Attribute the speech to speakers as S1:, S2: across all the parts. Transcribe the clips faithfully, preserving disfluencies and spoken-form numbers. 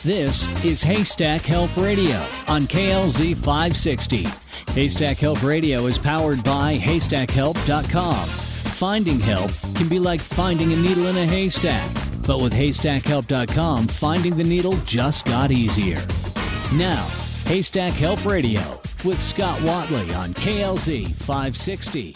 S1: This is Haystack Help Radio on K L Z five sixty. Haystack Help Radio is powered by haystack help dot com. Finding help can be like finding a needle in a haystack, but with haystack help dot com, finding the needle just got easier. Now, Haystack Help Radio with Scott Watley on K L Z five sixty.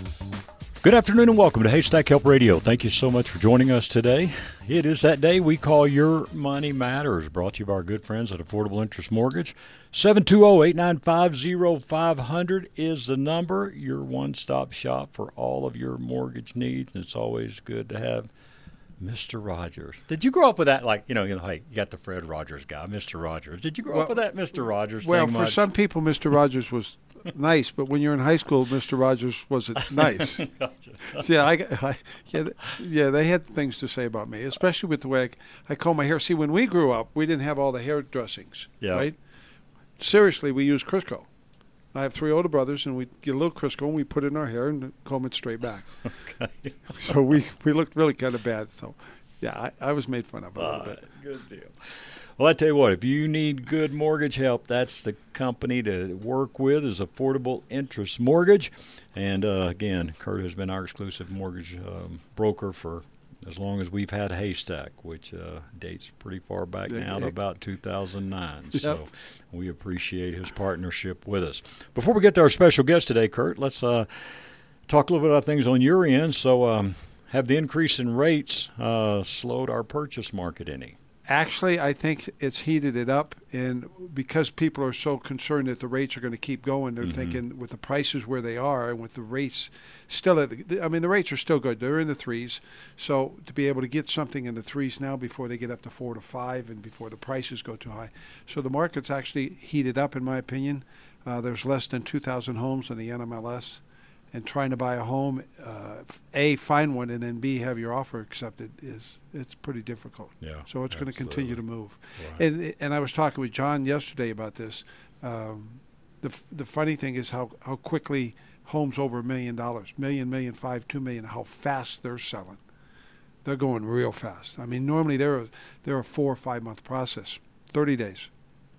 S2: Good afternoon and welcome to Haystack Help Radio. Thank you so much for joining us today. It is that day we call Your Money Matters, brought to you by our good friends at Affordable Interest Mortgage. seven two zero, eight nine five, zero five zero zero is the number, your one-stop shop for all of your mortgage needs. And it's always good to have Mister Rogers. Did you grow up with that? Like, you know, you know, hey, you got the Fred Rogers guy, Mister Rogers. Did you grow
S3: well,
S2: up with that Mister Rogers
S3: well,
S2: thing
S3: for
S2: much?
S3: some people, Mister Rogers was nice, but when you're in high school, Mister Rogers wasn't nice.
S2: Gotcha.
S3: So, yeah, I, I, yeah, yeah, they had things to say about me, especially with the way I, I comb my hair. See, when we grew up, we didn't have all the hair dressings,
S2: yeah.
S3: right? Seriously, we used Crisco. I have three older brothers, and we get a little Crisco, and we put it in our hair and comb it straight back.
S2: Okay.
S3: So we, we looked really kind of bad. So, yeah, I, I was made fun of a
S2: All
S3: little
S2: right.
S3: bit.
S2: Good deal. Well, I tell you what, if you need good mortgage help, that's the company to work with is Affordable Interest Mortgage. And, uh, again, Kurt has been our exclusive mortgage um, broker for as long as we've had Haystack, which uh, dates pretty far back
S3: Yeah,
S2: now to
S3: yeah.
S2: about two thousand nine.
S3: Yep.
S2: So we appreciate his partnership with us. Before we get to our special guest today, Kurt, let's uh, talk a little bit about things on your end. So um, have the increase in rates uh, slowed our purchase market any?
S3: Actually, I think it's heated it up, and because people are so concerned that the rates are going to keep going, they're
S2: Mm-hmm.
S3: thinking with the prices where they are and with the rates still at the, I mean, the rates are still good. They're in the threes. So to be able to get something in the threes now before they get up to four to five and before the prices go too high. So the market's actually heated up, in my opinion. Uh, there's less than two thousand homes in the N M L S. And trying to buy a home, uh, A, find one, and then B, have your offer accepted is it's pretty difficult.
S2: Yeah,
S3: so it's going to continue to move.
S2: Right.
S3: And and I was talking with John yesterday about this. Um, the the funny thing is how, how quickly homes over a million dollars, million, million five, two million, how fast they're selling. They're going real fast. I mean, normally they're a, they're a four or five month process, thirty days.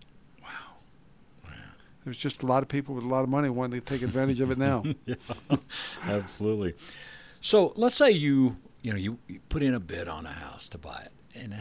S3: There's just a lot of people with a lot of money wanting to take advantage of it now.
S2: Yeah, absolutely. So let's say you, you know, you, you put in a bid on a house to buy it, and uh,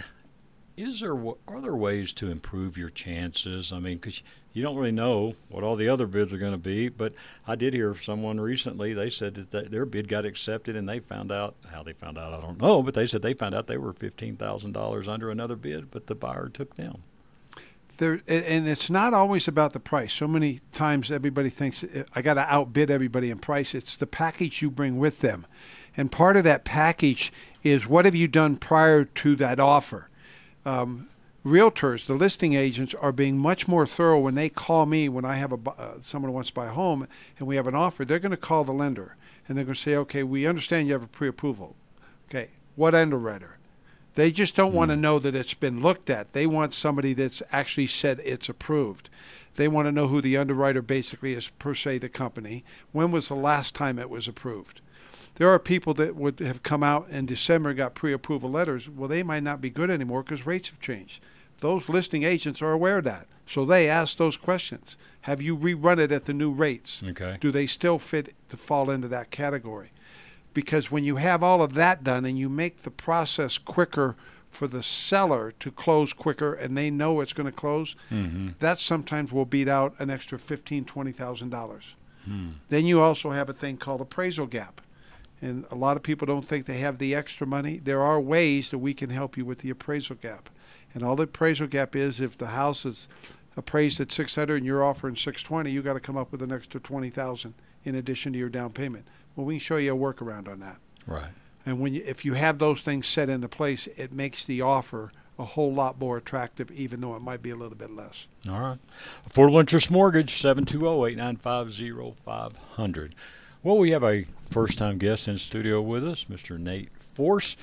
S2: is there are there ways to improve your chances? I mean, because you don't really know what all the other bids are going to be. But I did hear someone recently. They said that they, their bid got accepted, and they found out how they found out. I don't know, but they said they found out they were fifteen thousand dollars under another bid, but the buyer took them.
S3: There, and it's not always about the price. So many times everybody thinks I got to outbid everybody in price. It's the package you bring with them. And part of that package is what have you done prior to that offer? Um, realtors, the listing agents, are being much more thorough when they call me when I have a uh, someone who wants to buy a home and we have an offer. They're going to call the lender and they're going to say, okay, we understand you have a pre-approval. Okay, what underwriter? They just don't want to know that it's been looked at. They want somebody that's actually said it's approved. They want to know who the underwriter basically is, per se, the company. When was the last time it was approved? There are people that would have come out in December and got pre-approval letters. Well, they might not be good anymore because rates have changed. Those listing agents are aware of that. So they ask those questions. Have you rerun it at the new rates?
S2: Okay.
S3: Do they still fit to fall into that category? Because when you have all of that done and you make the process quicker for the seller to close quicker and they know it's going to close,
S2: Mm-hmm.
S3: that sometimes will beat out an extra fifteen thousand dollars, twenty thousand dollars.
S2: Hmm.
S3: Then you also have a thing called appraisal gap. And a lot of people don't think they have the extra money. There are ways that we can help you with the appraisal gap. And all the appraisal gap is if the house is appraised at six hundred and you're offering six twenty, you got to come up with an extra twenty thousand in addition to your down payment. Well, we can show you a workaround on that.
S2: Right.
S3: And when you, if you have those things set into place, it makes the offer a whole lot more attractive, even though it might be a little bit less.
S2: All right. Affordable Interest Mortgage, seven two zero, eight nine five, zero five zero zero. Well, we have a first-time guest in studio with us, Mister Nate Force.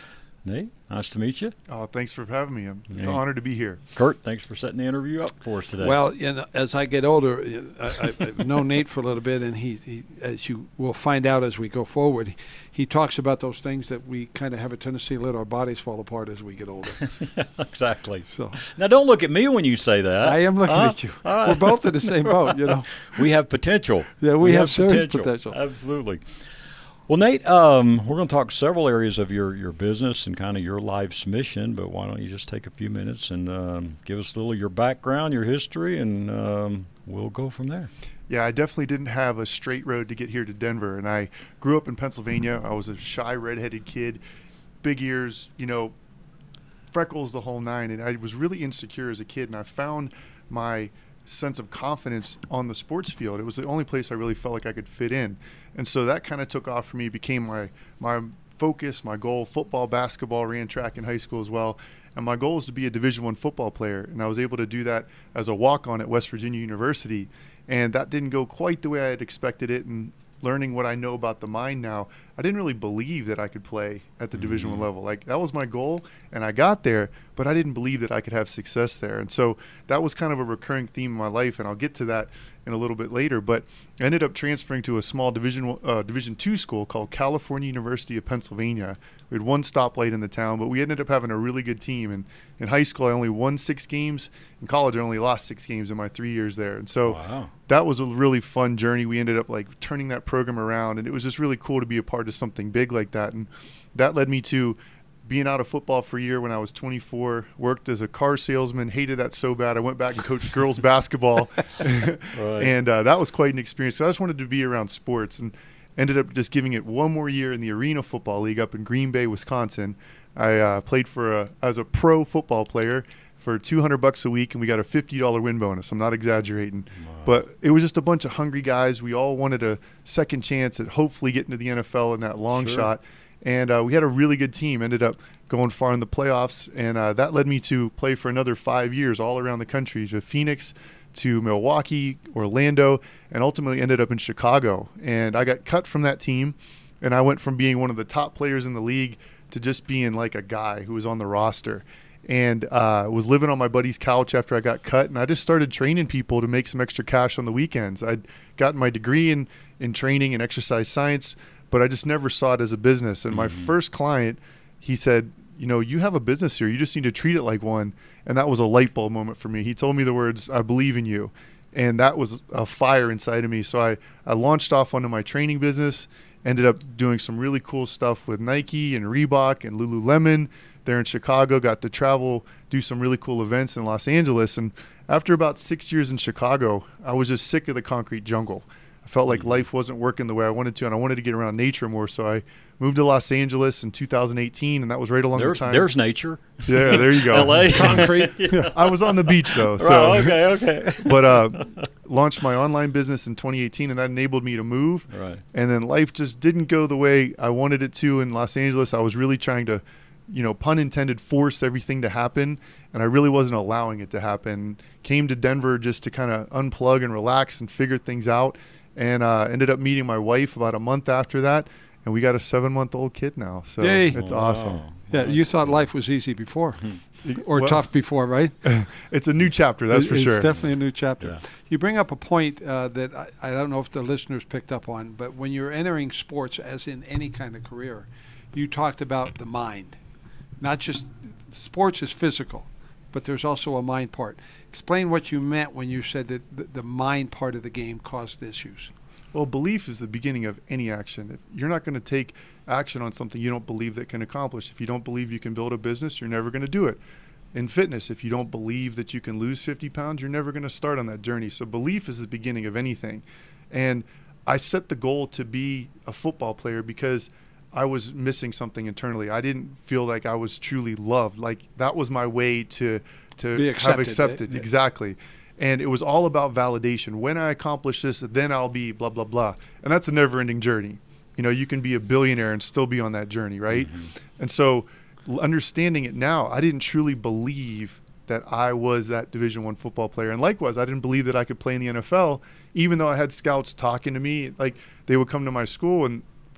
S2: Nate, nice to meet you.
S4: Oh, thanks for having me. It's
S2: Yeah.
S4: an honor to be here.
S2: Kurt, thanks for setting the interview up for us today.
S3: Well, you know, as I get older, I, I, I've known Nate for a little bit, and he, he, as you will find out as we go forward, he talks about those things that we kind of have a tendency to let our bodies fall apart as we get older.
S2: yeah, exactly.
S3: So
S2: Now, don't look at me when you say that.
S3: I am looking
S2: Huh?
S3: at you. We're both in the same boat, you know.
S2: We have potential.
S3: Yeah, we have serious potential.
S2: Absolutely. Well, Nate, um, we're going to talk several areas of your, your business and kind of your life's mission, but why don't you just take a few minutes and um, give us a little of your background, your history, and um, we'll go from there.
S4: Yeah, I definitely didn't have a straight road to get here to Denver, and I grew up in Pennsylvania. I was a shy, redheaded kid, big ears, you know, freckles, the whole nine, and I was really insecure as a kid, and I found my sense of confidence on the sports field. It was the only place I really felt like I could fit in. And so that kind of took off for me, became my my focus, my goal. Football, basketball, ran track in high school as well. And my goal was to be a Division One football player. And I was able to do that as a walk-on at West Virginia University. And that didn't go quite the way I had expected it. And learning what I know about the mind now, I didn't really believe that I could play at the mm-hmm. Division One level. Like, that was my goal, and I got there, but I didn't believe that I could have success there. And so that was kind of a recurring theme in my life, and I'll get to that in a little bit later. But I ended up transferring to a small Division uh, Division Two school called California University of Pennsylvania. We had one stoplight in the town, but we ended up having a really good team. And in high school, I only won six games. In college, I only lost six games in my three years there. And so
S2: wow.
S4: that was a really fun journey. We ended up like turning that program around, and it was just really cool to be a part of something big like that. And that led me to being out of football for a year when I was twenty-four, worked as a car salesman, hated that so bad. I went back and coached girls basketball.
S2: Right.
S4: And uh, that was quite an experience. So I just wanted to be around sports, and ended up just giving it one more year in the Arena Football League up in Green Bay, Wisconsin. I uh, played for a, as a pro football player for two hundred bucks a week, and we got a fifty dollar win bonus. I'm not exaggerating.
S2: Wow.
S4: But it was just a bunch of hungry guys. We all wanted a second chance at hopefully getting to the N F L in that long
S2: Sure.
S4: shot. And uh, we had a really good team, ended up going far in the playoffs. And uh, that led me to play for another five years all around the country, to Phoenix, to Milwaukee, Orlando, and ultimately ended up in Chicago. And I got cut from that team, and I went from being one of the top players in the league to just being like a guy who was on the roster. And uh, was living on my buddy's couch after I got cut, and I just started training people to make some extra cash on the weekends. I'd gotten my degree in, in training and exercise science, but I just never saw it as a business. And mm-hmm. my first client, he said, you know, you have a business here. You just need to treat it like one. And that was a light bulb moment for me. He told me the words, I believe in you. And that was a fire inside of me. So I, I launched off onto my training business, ended up doing some really cool stuff with Nike and Reebok and Lululemon there in Chicago, got to travel, do some really cool events in Los Angeles. And after about six years in Chicago, I was just sick of the concrete jungle. I felt like life wasn't working the way I wanted to, and I wanted to get around nature more. So I moved to Los Angeles in two thousand eighteen, and that was right along
S2: there's,
S4: the time.
S2: There's nature.
S4: Yeah, there you go.
S2: L A
S3: Concrete.
S4: Yeah, I was on the beach, though. So.
S2: Right, okay, okay.
S4: But uh, launched my online business in twenty eighteen, and that enabled me to move.
S2: Right.
S4: And then life just didn't go the way I wanted it to in Los Angeles. I was really trying to, you know, pun intended, force everything to happen, and I really wasn't allowing it to happen. Came to Denver just to kind of unplug and relax and figure things out. And uh, ended up meeting my wife about a month after that, and we got a seven-month-old kid now. So
S3: Yay.
S4: it's
S2: Wow.
S4: awesome.
S3: Yeah, you thought life was easy before, or
S4: Well,
S3: tough before, right?
S4: It's a new chapter, that's
S3: It-
S4: for
S3: it's
S4: sure.
S3: definitely a new chapter.
S2: Yeah.
S3: You bring up a point uh, that I, I don't know if the listeners picked up on, but when you're entering sports, as in any kind of career, you talked about the mind. Not just sports is physical, but there's also a mind part. Explain what you meant when you said that the, the mind part of the game caused issues.
S4: Well, belief is the beginning of any action. If you're not going to take action on something you don't believe that can accomplish. If you don't believe you can build a business, you're never going to do it. In fitness, if you don't believe that you can lose fifty pounds, you're never going to start on that journey. So belief is the beginning of anything. And I set the goal to be a football player because I was missing something internally. I didn't feel like I was truly loved. Like that was my way to to
S3: Be
S4: have
S3: accepted.
S4: accepted.
S3: Yeah.
S4: Exactly. And it was all about validation. When I accomplish this, then I'll be blah, blah, blah. And that's a never-ending journey. You know, you can be a billionaire and still be on that journey, right? Mm-hmm. And so l- understanding it now, I didn't truly believe that I was that Division One football player. And likewise, I didn't believe that I could play in the N F L, even though I had scouts talking to me. Like, they would come to my school and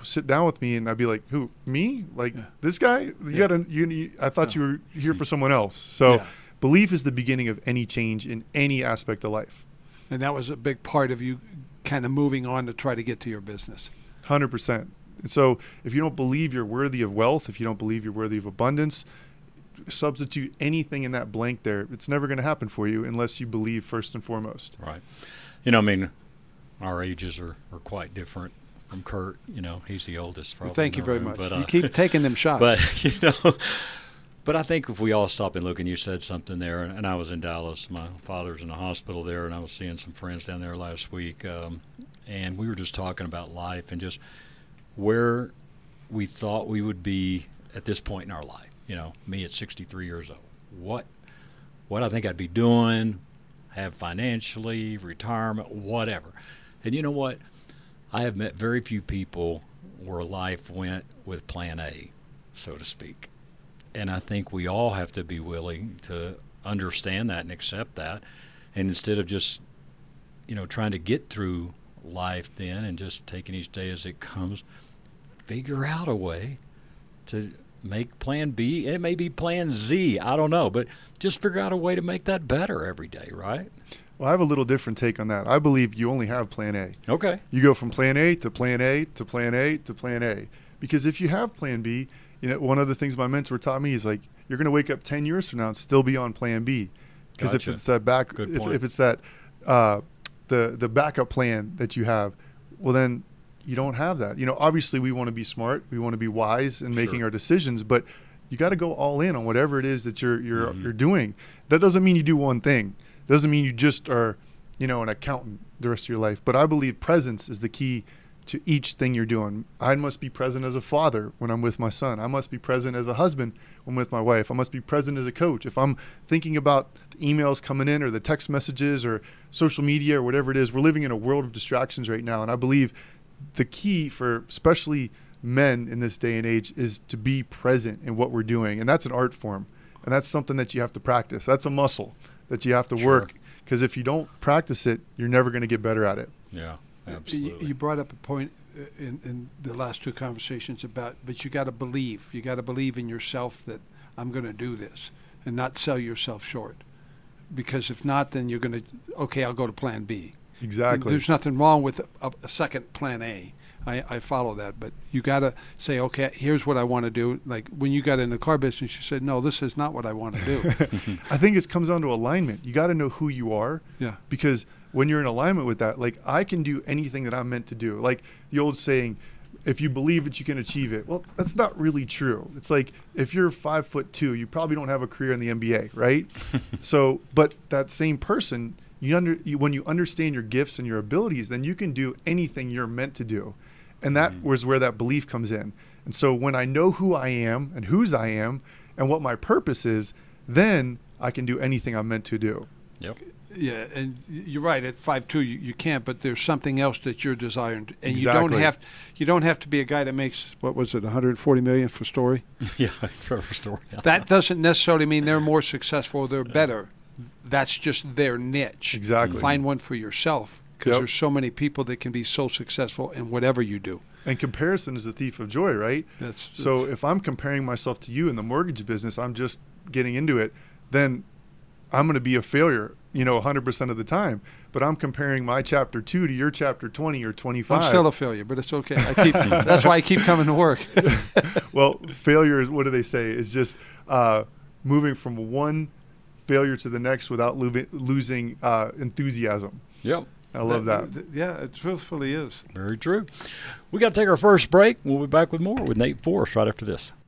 S4: sit down with me and I'd be like, who, me? Like
S3: Yeah.
S4: this guy? You
S3: Yeah.
S4: gotta, you, you, I thought
S3: Yeah.
S4: you were here for someone else. So
S3: Yeah.
S4: belief is the beginning of any change in any aspect of life.
S3: And that was a big part of you kind of moving on to try to get to your business.
S4: one hundred percent. And so if you don't believe you're worthy of wealth, if you don't believe you're worthy of abundance, substitute anything in that blank there. It's never going to happen for you unless you believe first and foremost.
S2: Right. You know, I mean, our ages are, are quite different from Kurt. You know, he's the oldest.
S3: Well,
S2: probably
S3: thank
S2: in
S3: you
S2: the
S3: very
S2: room,
S3: much.
S2: But, uh,
S3: you keep taking them shots.
S2: But, you know, but I think if we all stop and look, and you said something there, and, and I was in Dallas. My father's in the hospital there, and I was seeing some friends down there last week. Um, and we were just talking about life and just where we thought we would be at this point in our life. You know, me at sixty-three years old. What, what I think I'd be doing, have financially, retirement, whatever. And you know what? I have met very few people where life went with plan A, so to speak. And I think we all have to be willing to understand that and accept that. And instead of just, you know, trying to get through life then and just taking each day as it comes, figure out a way to make plan B. It may be plan Z. I don't know. But just figure out a way to make that better every day, right?
S4: Well, I have a little different take on that. I believe you only have plan A.
S2: Okay.
S4: You go from plan A to plan A to plan A to plan A. Because if you have plan B, you know, one of the things my mentor taught me is like, you're going to wake up ten years from now and still be on plan B. Because
S2: Gotcha.
S4: if it's that back,
S2: Good
S4: if,
S2: point.
S4: if it's that, uh, the, the backup plan that you have, well, then you don't have that. You know, obviously we want to be smart. We want to be wise in making
S2: Sure.
S4: our decisions, but you got to go all in on whatever it is that you're, you're,
S2: Mhm.
S4: you're doing. That doesn't mean you do one thing. Doesn't mean you just are, you know, an accountant the rest of your life. But I believe presence is the key to each thing you're doing. I must be present as a father when I'm with my son. I must be present as a husband when I'm with my wife. I must be present as a coach. If I'm thinking about the emails coming in or the text messages or social media or whatever it is, we're living in a world of distractions right now. And I believe the key for especially men in this day and age is to be present in what we're doing. And that's an art form. And that's something that you have to practice. That's a muscle that you have to
S2: Sure.
S4: work. Because if you don't practice it, you're never going to get better at it.
S2: Yeah,
S3: You,
S2: absolutely.
S3: you brought up a point uh, in, in the last two conversations about, but you got to believe. You got to believe in yourself that I'm going to do this and not sell yourself short. Because if not, then you're going to, okay, I'll go to plan B.
S4: Exactly.
S3: There's nothing wrong with a, a second plan A. I, I follow that, but you got to say, okay, here's what I want to do. Like when you got in the car business, you said, no, this is not what I want to do.
S4: I think it comes down to alignment. You got to know who you are.
S3: Yeah.
S4: Because when you're in alignment with that, like I can do anything that I'm meant to do. Like the old saying, if you believe it, you can achieve it. Well, that's not really true. It's like if you're five foot two, you probably don't have a career in the N B A, right? So, but that same person, you under you, when you understand your gifts and your abilities, then you can do anything you're meant to do. And that
S2: Mm.
S4: was where that belief comes in. And so when I know who I am and whose I am and what my purpose is, then I can do anything I'm meant to do.
S2: Yep.
S3: Yeah, and y- you're right. At five two, you, you can't. But there's something else that you're desiring, and you don't
S4: Exactly.
S3: have you don't have to be a guy that makes what was it, one hundred forty million for Story.
S2: Yeah, Trevor Story.
S3: That doesn't necessarily mean they're more successful or they're better. That's just their niche.
S4: Exactly.
S3: Find one for yourself because
S4: Yep.
S3: there's so many people that can be so successful in whatever you do.
S4: And comparison is a thief of joy, right?
S3: That's
S4: So if I'm comparing myself to you in the mortgage business, I'm just getting into it, then I'm going to be a failure, you know, one hundred percent of the time. But I'm comparing my chapter two to your chapter twenty or twenty-five.
S3: I'm still a failure, but it's okay. I keep. That's why I keep coming to work.
S4: Well, failure is, what do they say, is just uh, moving from one failure to the next without lo- losing uh, enthusiasm.
S2: Yep.
S4: I love that.
S3: Th- Yeah, it truthfully is.
S2: Very true. We got to take our first break. We'll be back with more with Nate Forrest right after this.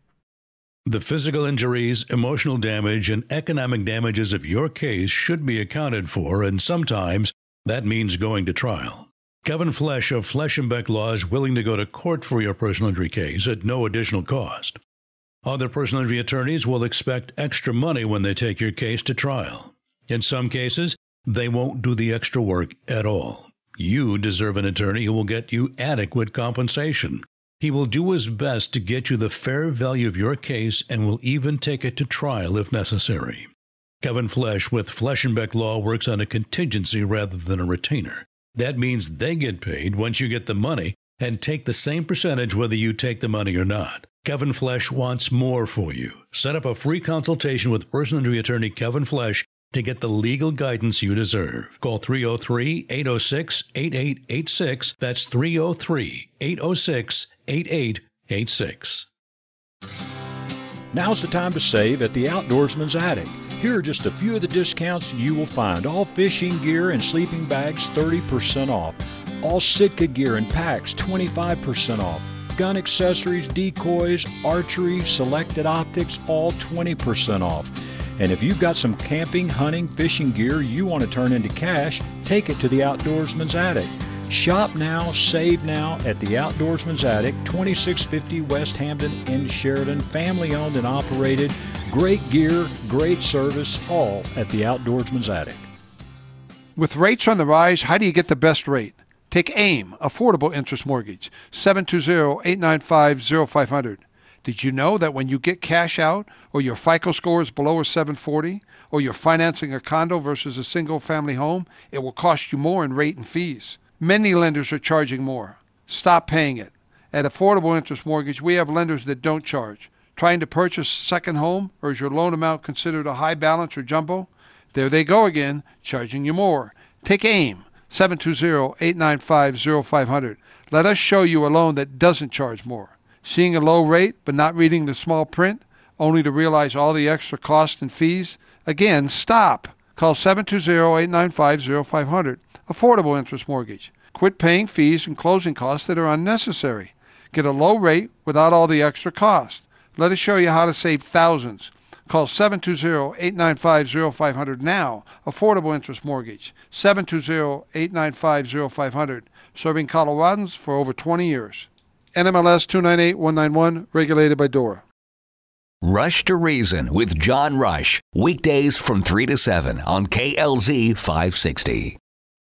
S5: The physical injuries, emotional damage, and economic damages of your case should be accounted for, and sometimes that means going to trial. Kevin Flesh of Flesh and Beck Law is willing to go to court for your personal injury case at no additional cost. Other personal injury attorneys will expect extra money when they take your case to trial. In some cases, they won't do the extra work at all. You deserve an attorney who will get you adequate compensation. He will do his best to get you the fair value of your case and will even take it to trial if necessary. Kevin Flesh with Flesh and Beck Law works on a contingency rather than a retainer. That means they get paid once you get the money, and take the same percentage whether you take the money or not. Kevin Flesh wants more for you. Set up a free consultation with personal injury attorney Kevin Flesh to get the legal guidance you deserve. Call three oh three, eight oh six, eight eight eight six. That's three oh three, eight oh six, eight eight eight six.
S2: Now's the time to save at the Outdoorsman's Attic. Here are just a few of the discounts you will find. All fishing gear and sleeping bags, thirty percent off. All Sitka gear and packs, twenty-five percent off. Gun accessories, decoys, archery, selected optics, all twenty percent off. And if you've got some camping, hunting, fishing gear you want to turn into cash, take it to the Outdoorsman's Attic. Shop now, save now at the Outdoorsman's Attic, twenty-six fifty West Hampden in Sheridan. Family owned and operated. Great gear, great service, all at the Outdoorsman's Attic.
S3: With rates on the rise, how do you get the best rate? Take AIM, Affordable Interest Mortgage, seven two zero, eight nine five, zero five zero zero. Did you know that when you get cash out, or your FICO score is below a seven forty, or you're financing a condo versus a single-family home, it will cost you more in rate and fees? Many lenders are charging more. Stop paying it. At Affordable Interest Mortgage, we have lenders that don't charge. Trying to purchase a second home, or is your loan amount considered a high balance or jumbo? There they go again, charging you more. Take AIM, seven two zero, eight nine five, zero five zero zero. Let us show you a loan that doesn't charge more. Seeing a low rate but not reading the small print, only to realize all the extra costs and fees? Again, stop. Call seven two zero, eight nine five, zero five zero zero. Affordable Interest Mortgage. Quit paying fees and closing costs that are unnecessary. Get a low rate without all the extra cost. Let us show you how to save thousands. Call seven two zero, eight nine five, zero five zero zero now. Affordable Interest Mortgage. seven two zero, eight nine five, zero five zero zero. Serving Coloradans for over twenty years. N M L S two nine eight one nine one, regulated by D O R A.
S6: Rush to Reason with John Rush. Weekdays from three to seven on K L Z five sixty.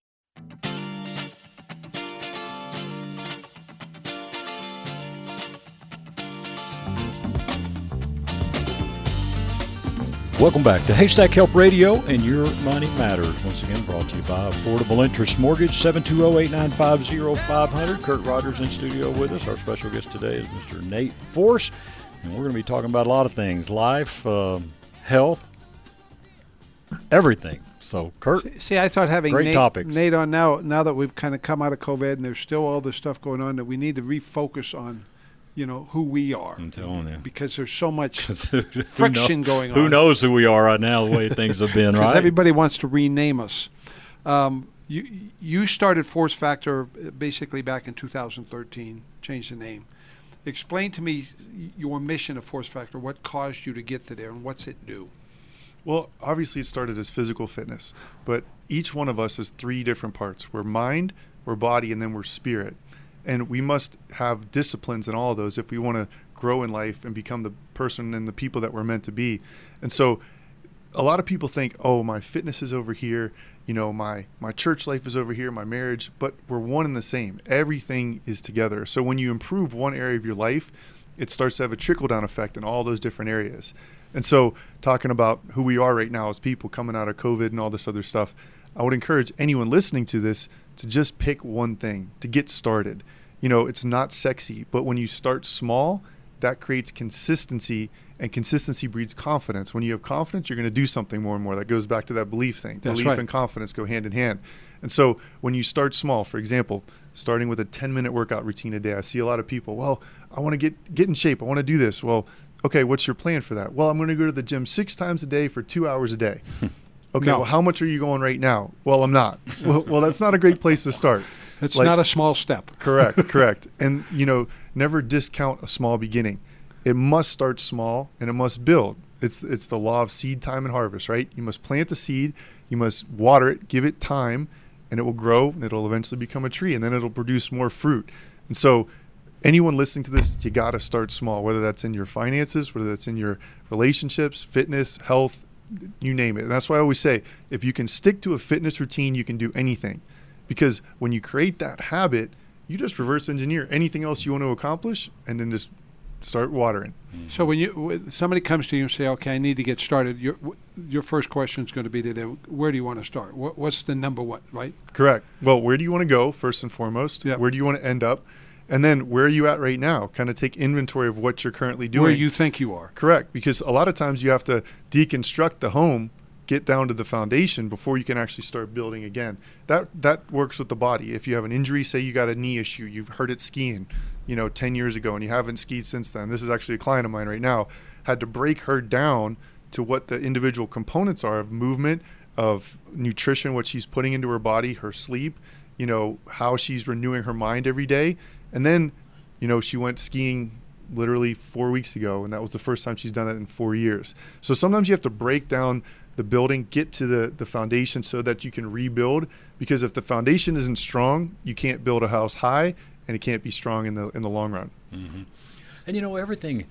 S2: Welcome back to Haystack Help Radio and Your Money Matters. Once again, brought to you by Affordable Interest Mortgage, seven two zero, eight nine five, zero five zero zero. Kurt Rogers in studio with us. Our special guest today is Mister Nate Force, and we're going to be talking about a lot of things, life, uh, health, everything. So, Kurt,
S3: See, I thought having
S2: great
S3: Nate,
S2: topics.
S3: Nate on now, now that we've kind of come out of COVID and there's still all this stuff going on, that we need to refocus on, you know, who we are.
S2: I'm telling you.
S3: Because there's so much
S2: who
S3: friction
S2: know,
S3: going on.
S2: Who knows who we are right now, the way things have been, right?
S3: Everybody wants to rename us. Um, you you started Force Factor basically back in two thousand thirteen, changed the name. Explain to me your mission of Force Factor, what caused you to get to there, and what's it do?
S4: Well, obviously it started as physical fitness, but each one of us is three different parts. We're mind, we're body, and then we're spirit. And we must have disciplines in all of those if we want to grow in life and become the person and the people that we're meant to be. And so a lot of people think, oh, my fitness is over here, you know, my, my church life is over here, my marriage, but we're one and the same. Everything is together. So when you improve one area of your life, it starts to have a trickle-down effect in all those different areas. And so talking about who we are right now as people coming out of COVID and all this other stuff, I would encourage anyone listening to this to just pick one thing, to get started. You know, it's not sexy, but when you start small, that creates consistency, and consistency breeds confidence. When you have confidence, you're going to do something more and more. That goes back to that belief thing.
S3: That's
S4: Belief
S3: right.
S4: and confidence go hand in hand. And so when you start small, for example, starting with a ten-minute workout routine a day, I see a lot of people, well, I want to get, get in shape. I want to do this. Well, okay, what's your plan for that? Well, I'm going to go to the gym six times a day for two hours a day. Okay,
S3: No.
S4: well, how much are you going right now? Well, I'm not. Well, well that's not a great place to start.
S3: It's
S4: Like-
S3: not a small step.
S4: Correct, correct. And, you know, never discount a small beginning. It must start small and it must build. It's it's the law of seed time and harvest, right? You must plant the seed, you must water it, give it time, and it will grow and it'll eventually become a tree, and then it'll produce more fruit. And so anyone listening to this, you got to start small, whether that's in your finances, whether that's in your relationships, fitness, health, you name it. And that's why I always say, if you can stick to a fitness routine, you can do anything. Because when you create that habit, you just reverse engineer anything else you want to accomplish and then just start watering.
S3: So when you when somebody comes to you and say, okay, I need to get started, your your first question is going to be to them, where do you want to start? What, what's the number one, right?
S4: Correct. Well, where do you want to go, first and foremost?
S3: Yep.
S4: Where do you want to end up? And then where are you at right now? Kind of take inventory of what you're currently doing.
S3: Where you think you are.
S4: Correct. Because a lot of times you have to deconstruct the home, get down to the foundation before you can actually start building again. That that works with the body. If you have an injury, say you got a knee issue, you've hurt it skiing, you know, ten years ago, and you haven't skied since then. This is actually a client of mine right now. Had to break her down to what the individual components are of movement, of nutrition, what she's putting into her body, her sleep, you know, how she's renewing her mind every day. And then, you know, she went skiing literally four weeks ago, and that was the first time she's done it in four years. So sometimes you have to break down the building, get to the, the foundation so that you can rebuild, because if the foundation isn't strong, you can't build a house high, and it can't be strong in the in the long run.
S2: Mm-hmm. And, you know, everything,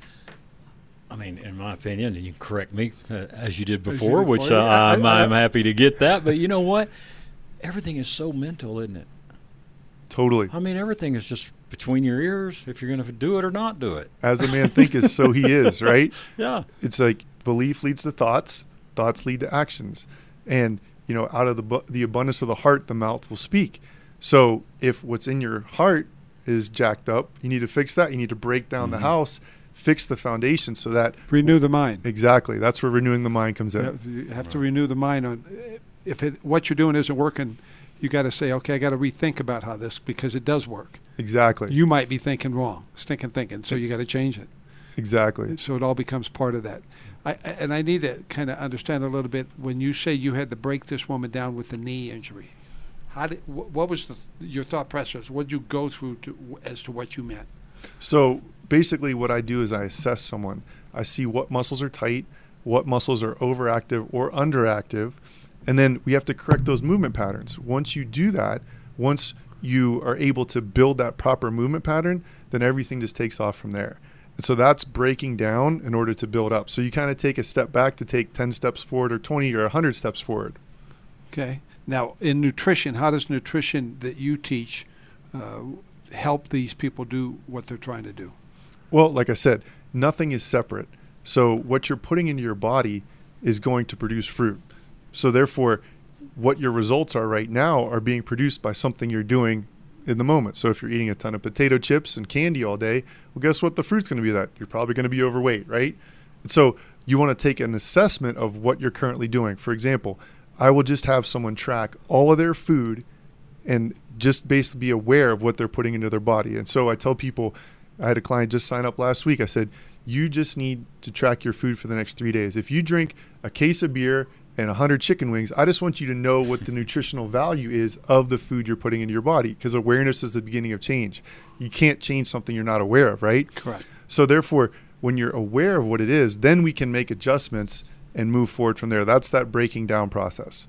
S2: I mean, in my opinion, and you can correct me uh, as you did before,
S3: did
S2: which
S3: before,
S2: uh,
S3: yeah.
S2: I'm,
S3: I- I-
S2: I'm happy to get that. But you know what? Everything is so mental, isn't it?
S4: Totally.
S2: I mean, everything is just between your ears if you're going to do it or not do it.
S4: As a man thinketh, so he is, right?
S2: Yeah.
S4: It's like belief leads to thoughts, thoughts lead to actions. And, you know, out of the bu- the abundance of the heart, the mouth will speak. So if what's in your heart is jacked up, you need to fix that. You need to break down the house, fix the foundation so that
S3: Renew the mind.
S4: exactly, that's where renewing the mind comes
S3: You
S4: in.
S3: have to, you have to renew the mind on if it what you're doing isn't working. You got to say, okay, I got to rethink about how this, because it does work.
S4: Exactly.
S3: You might be thinking wrong, stinking thinking, so you got to change it.
S4: Exactly.
S3: So it all becomes part of that. I, and I need to kind of understand a little bit when you say you had to break this woman down with the knee injury. How did wh- what was the, your thought process? What did you go through to, as to what you meant?
S4: So basically what I do is I assess someone. I see what muscles are tight, what muscles are overactive or underactive, and then we have to correct those movement patterns. Once you do that, once you are able to build that proper movement pattern, then everything just takes off from there. And so that's breaking down in order to build up. So you kind of take a step back to take ten steps forward or twenty or one hundred steps forward.
S3: Okay. Now, in nutrition, how does nutrition that you teach uh, help these people do what they're trying to do?
S4: Well, like I said, nothing is separate. So what you're putting into your body is going to produce fruit. So therefore, what your results are right now are being produced by something you're doing in the moment. So if you're eating a ton of potato chips and candy all day, well, guess what the fruit's going to be that? You're probably going to be overweight, right? And so you want to take an assessment of what you're currently doing. For example, I will just have someone track all of their food and just basically be aware of what they're putting into their body. And so I tell people, I had a client just sign up last week. I said, you just need to track your food for the next three days. If you drink a case of beer and one hundred chicken wings, I just want you to know what the nutritional value is of the food you're putting into your body, because awareness is the beginning of change. You can't change something you're not aware of, right?
S3: Correct.
S4: So therefore, when you're aware of what it is, then we can make adjustments and move forward from there. That's that breaking down process.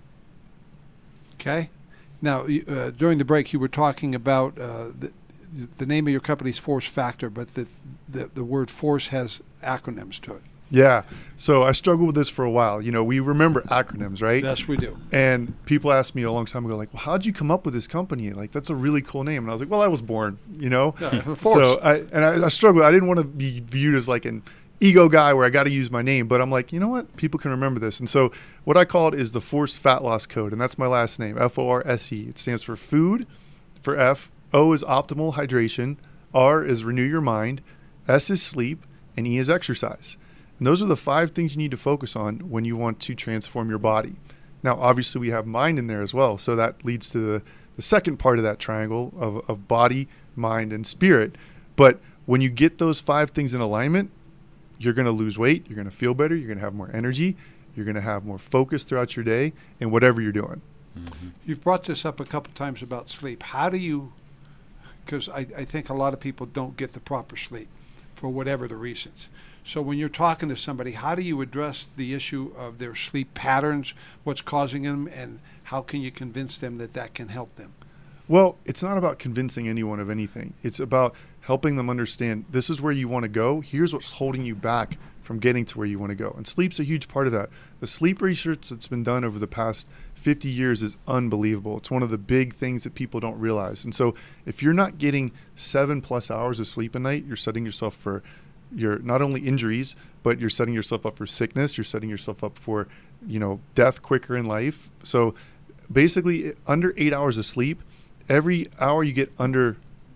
S3: Okay. Now, you- uh, during the break, you were talking about uh, the, the name of your company is Force Factor, but the, the the word force has acronyms to it.
S4: Yeah. So I struggled with this for a while. You know, we remember acronyms, right?
S3: Yes, we do.
S4: And people asked me a long time ago, like, well, how'd you come up with this company? Like, that's a really cool name. And I was like, well, I was born, you know?
S3: Yeah, of course.
S4: So I, and I, I struggled. I didn't want to be viewed as like an ego guy where I got to use my name, but I'm like, you know what? People can remember this. And so what I call it is the Force Fat Loss Code. And that's my last name, F O R S E. It stands for food, for F. O is optimal hydration. R is renew your mind. S is sleep. And E is exercise. And those are the five things you need to focus on when you want to transform your body. Now, obviously, we have mind in there as well. So that leads to the, the second part of that triangle of, of body, mind, and spirit. But when you get those five things in alignment, you're going to lose weight. You're going to feel better. You're going to have more energy. You're going to have more focus throughout your day and whatever you're doing.
S2: Mm-hmm.
S3: You've brought this up a couple times about sleep. How do you, because I, I think a lot of people don't get the proper sleep for whatever the reasons. So when you're talking to somebody, how do you address the issue of their sleep patterns, what's causing them, and how can you convince them that that can help them?
S4: Well, it's not about convincing anyone of anything. It's about helping them understand this is where you want to go. Here's what's holding you back from getting to where you want to go. And sleep's a huge part of that. The sleep research that's been done over the past fifty years is unbelievable. It's one of the big things that people don't realize. And so if you're not getting seven plus hours of sleep a night, you're setting yourself for your not only injuries, but you're setting yourself up for sickness. You're setting yourself up for, you know, death quicker in life. So basically under eight hours of sleep, every hour you get under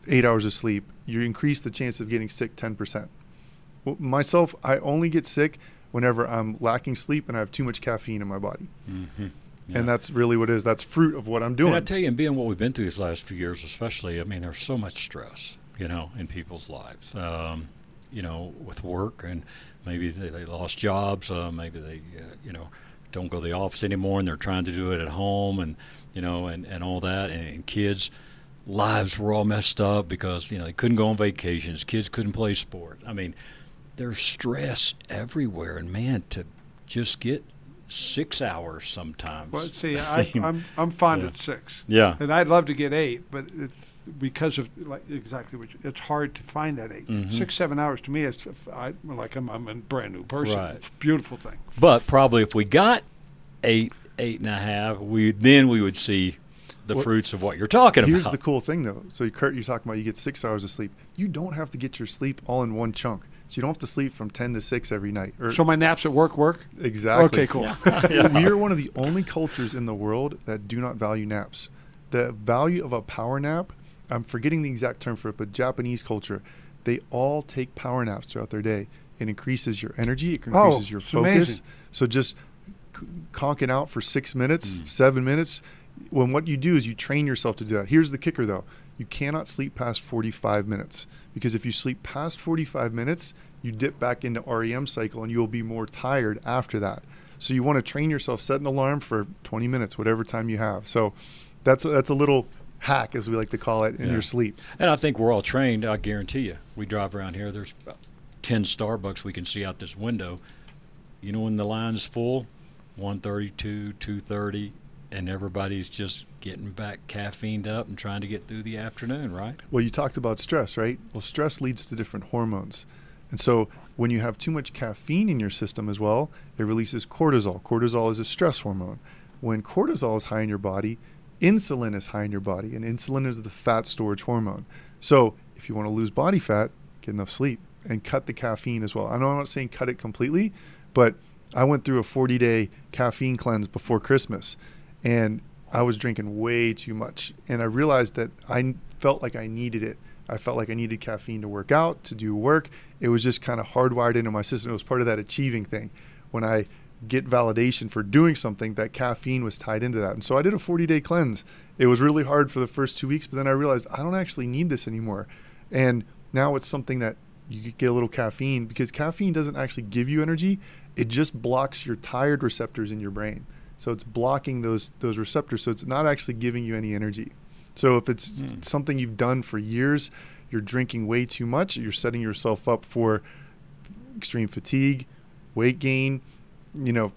S4: eight hours of sleep, you increase the chance of getting sick ten percent. Well, myself, I only get sick whenever I'm lacking sleep and I have too much caffeine in my body. Mm-hmm. Yeah. And that's really what it is. That's fruit of what I'm doing.
S2: And I tell you, and being what we've been through these last few years, especially, I mean, there's so much stress, you know, in people's lives, um, you know, with work, and maybe they, they lost jobs, uh, maybe they, uh, you know, don't go to the office anymore, and they're trying to do it at home, and, you know, and, and all that, and, and kids' lives were all messed up because, you know, they couldn't go on vacations, kids couldn't play sports. I mean, there's stress everywhere, and man, to just get six hours sometimes.
S3: Well, see, I, I'm I'm fond
S2: yeah.
S3: at six.
S2: Yeah.
S3: And I'd love to get eight, but it's because of like exactly what you, it's hard to find that eight.
S2: Mm-hmm.
S3: Six, seven hours to me is I, like I'm I'm a brand new person.
S2: Right.
S3: It's a beautiful thing.
S2: But probably if we got eight, eight and a half, we then we would see the
S4: well,
S2: fruits of what you're talking
S4: here's
S2: about.
S4: Here's the cool thing, though. So, Kurt, you're talking about you get six hours of sleep. You don't have to get your sleep all in one chunk. So you don't have to sleep from ten to six every night. Or
S3: so my naps at work work?
S4: Exactly.
S3: Okay, cool.
S2: Yeah. Yeah.
S4: We are one of the only cultures in the world that do not value naps. The value of a power nap, I'm forgetting the exact term for it, but Japanese culture, they all take power naps throughout their day. It increases your energy. It increases
S3: oh,
S4: your
S3: it's
S4: focus.
S3: amazing.
S4: So just c- conking out for six minutes,
S2: Mm.
S4: seven minutes, when what you do is you train yourself to do that. Here's the kicker, though. You cannot sleep past forty-five minutes, because if you sleep past forty-five minutes, you dip back into R E M cycle and you'll be more tired after that. So you want to train yourself, set an alarm for twenty minutes, whatever time you have. So that's a, that's a little hack, as we like to call it, in
S2: Yeah.
S4: your sleep.
S2: And I think we're all trained. I guarantee you. We drive around here. There's about ten Starbucks we can see out this window. You know when the line's full, one thirty-two, two thirty, and everybody's just getting back caffeined up and trying to get through the afternoon, right?
S4: Well, you talked about stress, right? Well, stress leads to different hormones. And so when you have too much caffeine in your system as well, it releases cortisol. Cortisol is a stress hormone. When cortisol is high in your body, insulin is high in your body, and insulin is the fat storage hormone. So if you want to lose body fat, get enough sleep and cut the caffeine as well. I know I'm not saying cut it completely, but I went through a forty-day caffeine cleanse before Christmas, and I was drinking way too much. And I realized that I felt like I needed it. I felt like I needed caffeine to work out, to do work. It was just kind of hardwired into my system. It was part of that achieving thing. When I get validation for doing something, that caffeine was tied into that. And so I did a forty-day cleanse. It was really hard for the first two weeks, but then I realized I don't actually need this anymore. And now it's something that you could get a little caffeine, because caffeine doesn't actually give you energy. It just blocks your tired receptors in your brain. So it's blocking those those receptors. So it's not actually giving you any energy. So if it's mm. something you've done for years, you're drinking way too much, you're setting yourself up for extreme fatigue, weight gain, you know,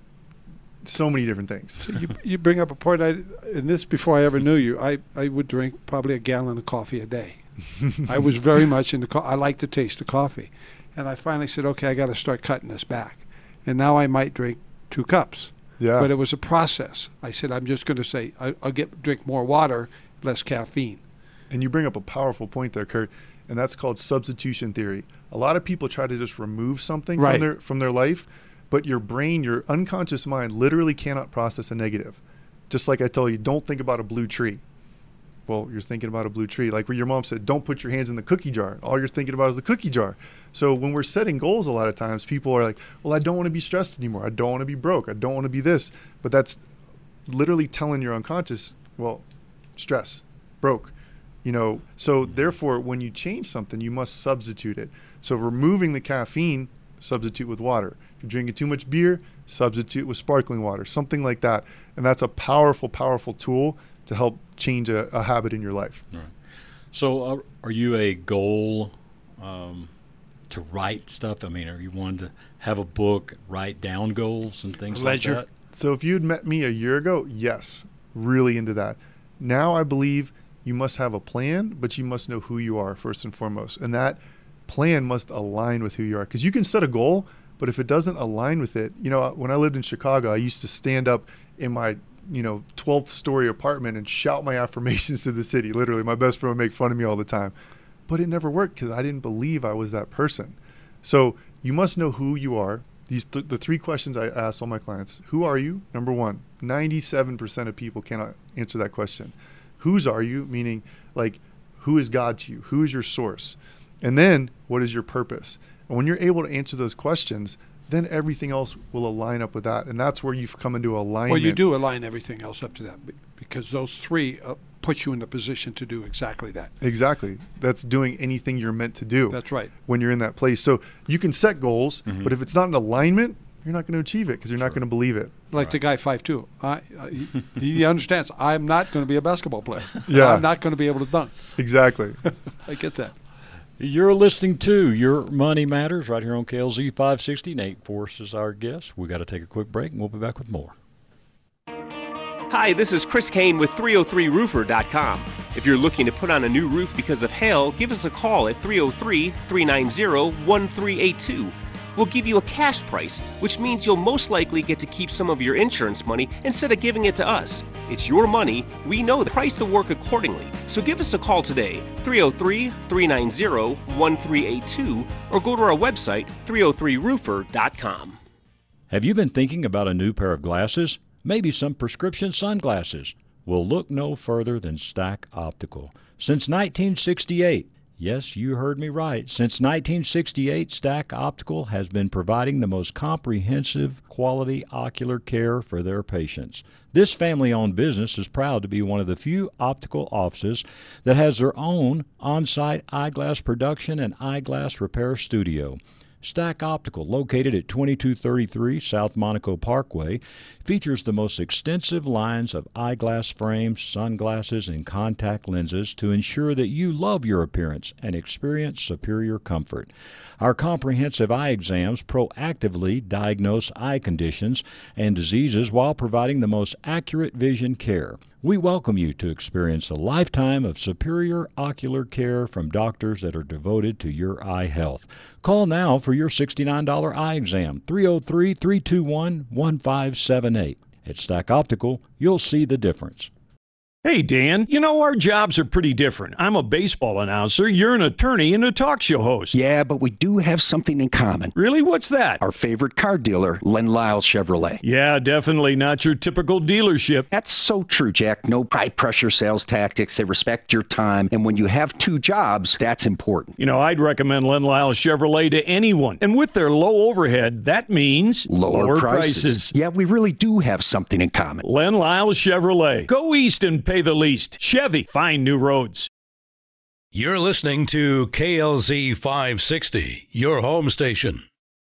S4: so many different things.
S3: So you, you bring up a point, I, and this before I ever knew you, I, I would drink probably a gallon of coffee a day. I was very much into co- I like the taste of coffee. And I finally said, okay, I got to start cutting this back. And now I might drink two cups.
S4: Yeah.
S3: But it was a process. I said, I'm just going to say, I, I'll get drink more water, less caffeine.
S4: And you bring up a powerful point there, Kurt, and that's called substitution theory. A lot of people try to just remove something
S3: right.
S4: from their from their life, but your brain, your unconscious mind, literally cannot process a negative. Just like I tell you, don't think about a blue tree. Well, you're thinking about a blue tree. Like where your mom said, don't put your hands in the cookie jar. All you're thinking about is the cookie jar. So when we're setting goals, a lot of times people are like, well, I don't want to be stressed anymore. I don't want to be broke. I don't want to be this. But that's literally telling your unconscious, well, stress, broke. You know, so therefore, when you change something, you must substitute it. So removing the caffeine, substitute with water. If you're drinking too much beer, substitute with sparkling water, something like that. And that's a powerful, powerful tool to help change a, a habit in your life.
S2: Right. So uh, are you a goal um, to write stuff? I mean, are you one to have a book, write down goals and things
S3: Ledger.
S2: like that?
S4: So if you had met me a year ago, yes, really into that. Now I believe you must have a plan, but you must know who you are first and foremost. And that plan must align with who you are. Because you can set a goal, but if it doesn't align with it, you know, when I lived in Chicago, I used to stand up in my, you know, twelfth story apartment and shout my affirmations to the city. Literally, my best friend would make fun of me all the time. But it never worked because I didn't believe I was that person. So you must know who you are. These th- the three questions I ask all my clients. Who are you? Number one, ninety-seven percent of people cannot answer that question. Whose are you? Meaning, like, who is God to you? Who is your source? And then what is your purpose? And when you're able to answer those questions, then everything else will align up with that. And that's where you've come into alignment.
S3: Well, you do align everything else up to that because those three uh, put you in the position to do exactly that.
S4: Exactly. That's doing anything you're meant to do.
S3: That's right.
S4: When you're in that place. So you can set goals,
S2: Mm-hmm.
S4: but if it's not in alignment, you're not going to achieve it because you're
S2: Sure.
S4: not going to believe it.
S3: Like
S2: Right.
S3: the guy five two. I, uh, he, he understands. I'm not going to be a basketball player.
S4: Yeah.
S3: I'm not going to be able to dunk.
S4: Exactly.
S3: I get that.
S2: You're listening to Your Money Matters right here on K L Z five sixty. Nate Force is our guest. We got to take a quick break, and we'll be back with more.
S7: Hi, this is Chris Kane with three oh three roofer dot com. If you're looking to put on a new roof because of hail, give us a call at three oh three, three nine zero, one three eight two. We'll give you a cash price, which means you'll most likely get to keep some of your insurance money instead of giving it to us. It's your money. We know the price the work accordingly. So give us a call today, three oh three, three nine zero, one three eight two, or go to our website, three oh three roofer dot com.
S2: Have you been thinking about a new pair of glasses? Maybe some prescription sunglasses? Well, look no further than Stack Optical. Since nineteen sixty-eight, yes, you heard me right. Since nineteen sixty-eight, Stack Optical has been providing the most comprehensive quality ocular care for their patients. This family-owned business is proud to be one of the few optical offices that has their own on-site eyeglass production and eyeglass repair studio. Stack Optical, located at twenty-two thirty-three South Monaco Parkway, features the most extensive lines of eyeglass frames, sunglasses, and contact lenses to ensure that you love your appearance and experience superior comfort. Our comprehensive eye exams proactively diagnose eye conditions and diseases while providing the most accurate vision care. We welcome you to experience a lifetime of superior ocular care from doctors that are devoted to your eye health. Call now for your sixty-nine dollars eye exam, three oh three, three two one, one five seven eight. At Stack Optical, you'll see the difference.
S8: Hey, Dan, you know, our jobs are pretty different. I'm a baseball announcer, you're an attorney and a talk show host.
S9: Yeah, but we do have something in common.
S8: Really? What's that?
S9: Our favorite car dealer, Len Lyle Chevrolet.
S8: Yeah, definitely not your typical dealership.
S9: That's so true, Jack. No high-pressure sales tactics. They respect your time. And when you have two jobs, that's important.
S8: You know, I'd recommend Len Lyle Chevrolet to anyone. And with their low overhead, that means
S9: Lower,
S8: lower
S9: prices.
S8: prices.
S9: Yeah, we really do have something in common.
S8: Len Lyle Chevrolet. Go east and pay the least. Chevy, find new roads.
S5: You're listening to K L Z five sixty, your home station.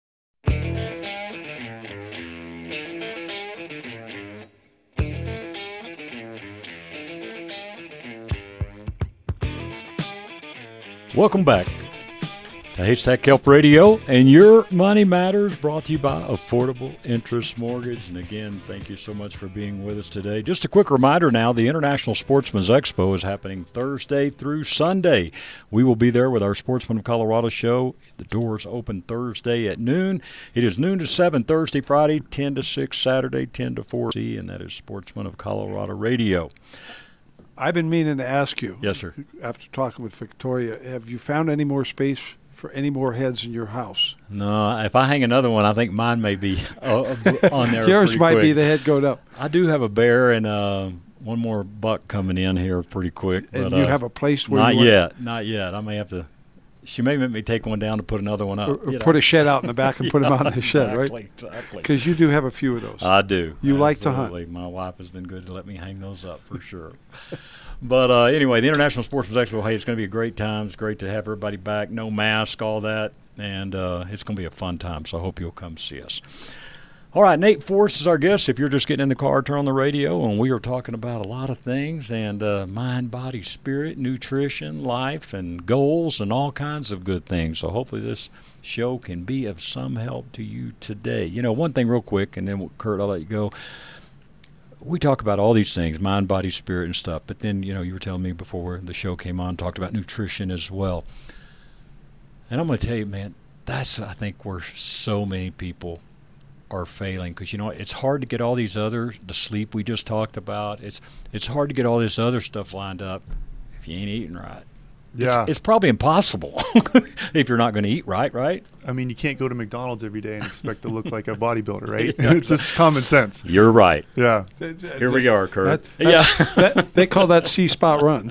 S2: Welcome back to Haystack Help Radio and Your Money Matters, brought to you by Affordable Interest Mortgage. And again, thank you so much for being with us today. Just a quick reminder now, the International Sportsman's Expo is happening Thursday through Sunday. We will be there with our Sportsman of Colorado show. The doors open Thursday at noon. It is noon to seven Thursday, Friday, ten to six Saturday, ten to four, and that is Sportsman of Colorado Radio.
S3: I've been meaning to ask you.
S2: Yes, sir.
S3: After talking with Victoria, have you found any more space for any more heads in your house?
S2: No, if I hang another one, I think mine may be uh, on there.
S3: Yours
S2: pretty
S3: might
S2: quick.
S3: be the head going up.
S2: I do have a bear and uh, one more buck coming in here pretty quick.
S3: And
S2: but,
S3: you
S2: uh,
S3: have a place where
S2: not
S3: you want-
S2: yet, not yet. I may have to. She may make me take one down to put another one up.
S3: Or, or
S2: you
S3: put
S2: know.
S3: a shed out in the back and put them out in the shed, right?
S2: Exactly, exactly.
S3: Because you do have a few of those.
S2: I do.
S3: You like to hunt.
S2: Absolutely. My wife has been good to let me hang those up for sure. But uh, anyway, the International Sportsman's Expo, hey, it's going to be a great time. It's great to have everybody back. No mask, all that. And uh, it's going to be a fun time, so I hope you'll come see us. All right, Nate Force is our guest. If you're just getting in the car, turn on the radio, and we are talking about a lot of things, and uh, mind, body, spirit, nutrition, life, and goals, and all kinds of good things. So hopefully this show can be of some help to you today. You know, one thing real quick, and then, Kurt, I'll let you go. We talk about all these things, mind, body, spirit, and stuff, but then, you know, you were telling me before the show came on, talked about nutrition as well. And I'm going to tell you, man, that's, I think, where so many people are failing, because you know it's hard to get all these other, the sleep we just talked about, it's it's hard to get all this other stuff lined up if you ain't eating right.
S4: Yeah.
S2: It's, it's probably impossible if you're not going to eat right, right?
S4: I mean, you can't go to McDonald's every day and expect to look like a bodybuilder, right? It's just common sense.
S2: You're right.
S4: Yeah.
S2: Here we are, Kurt.
S3: That, yeah. that, they call that C-spot run.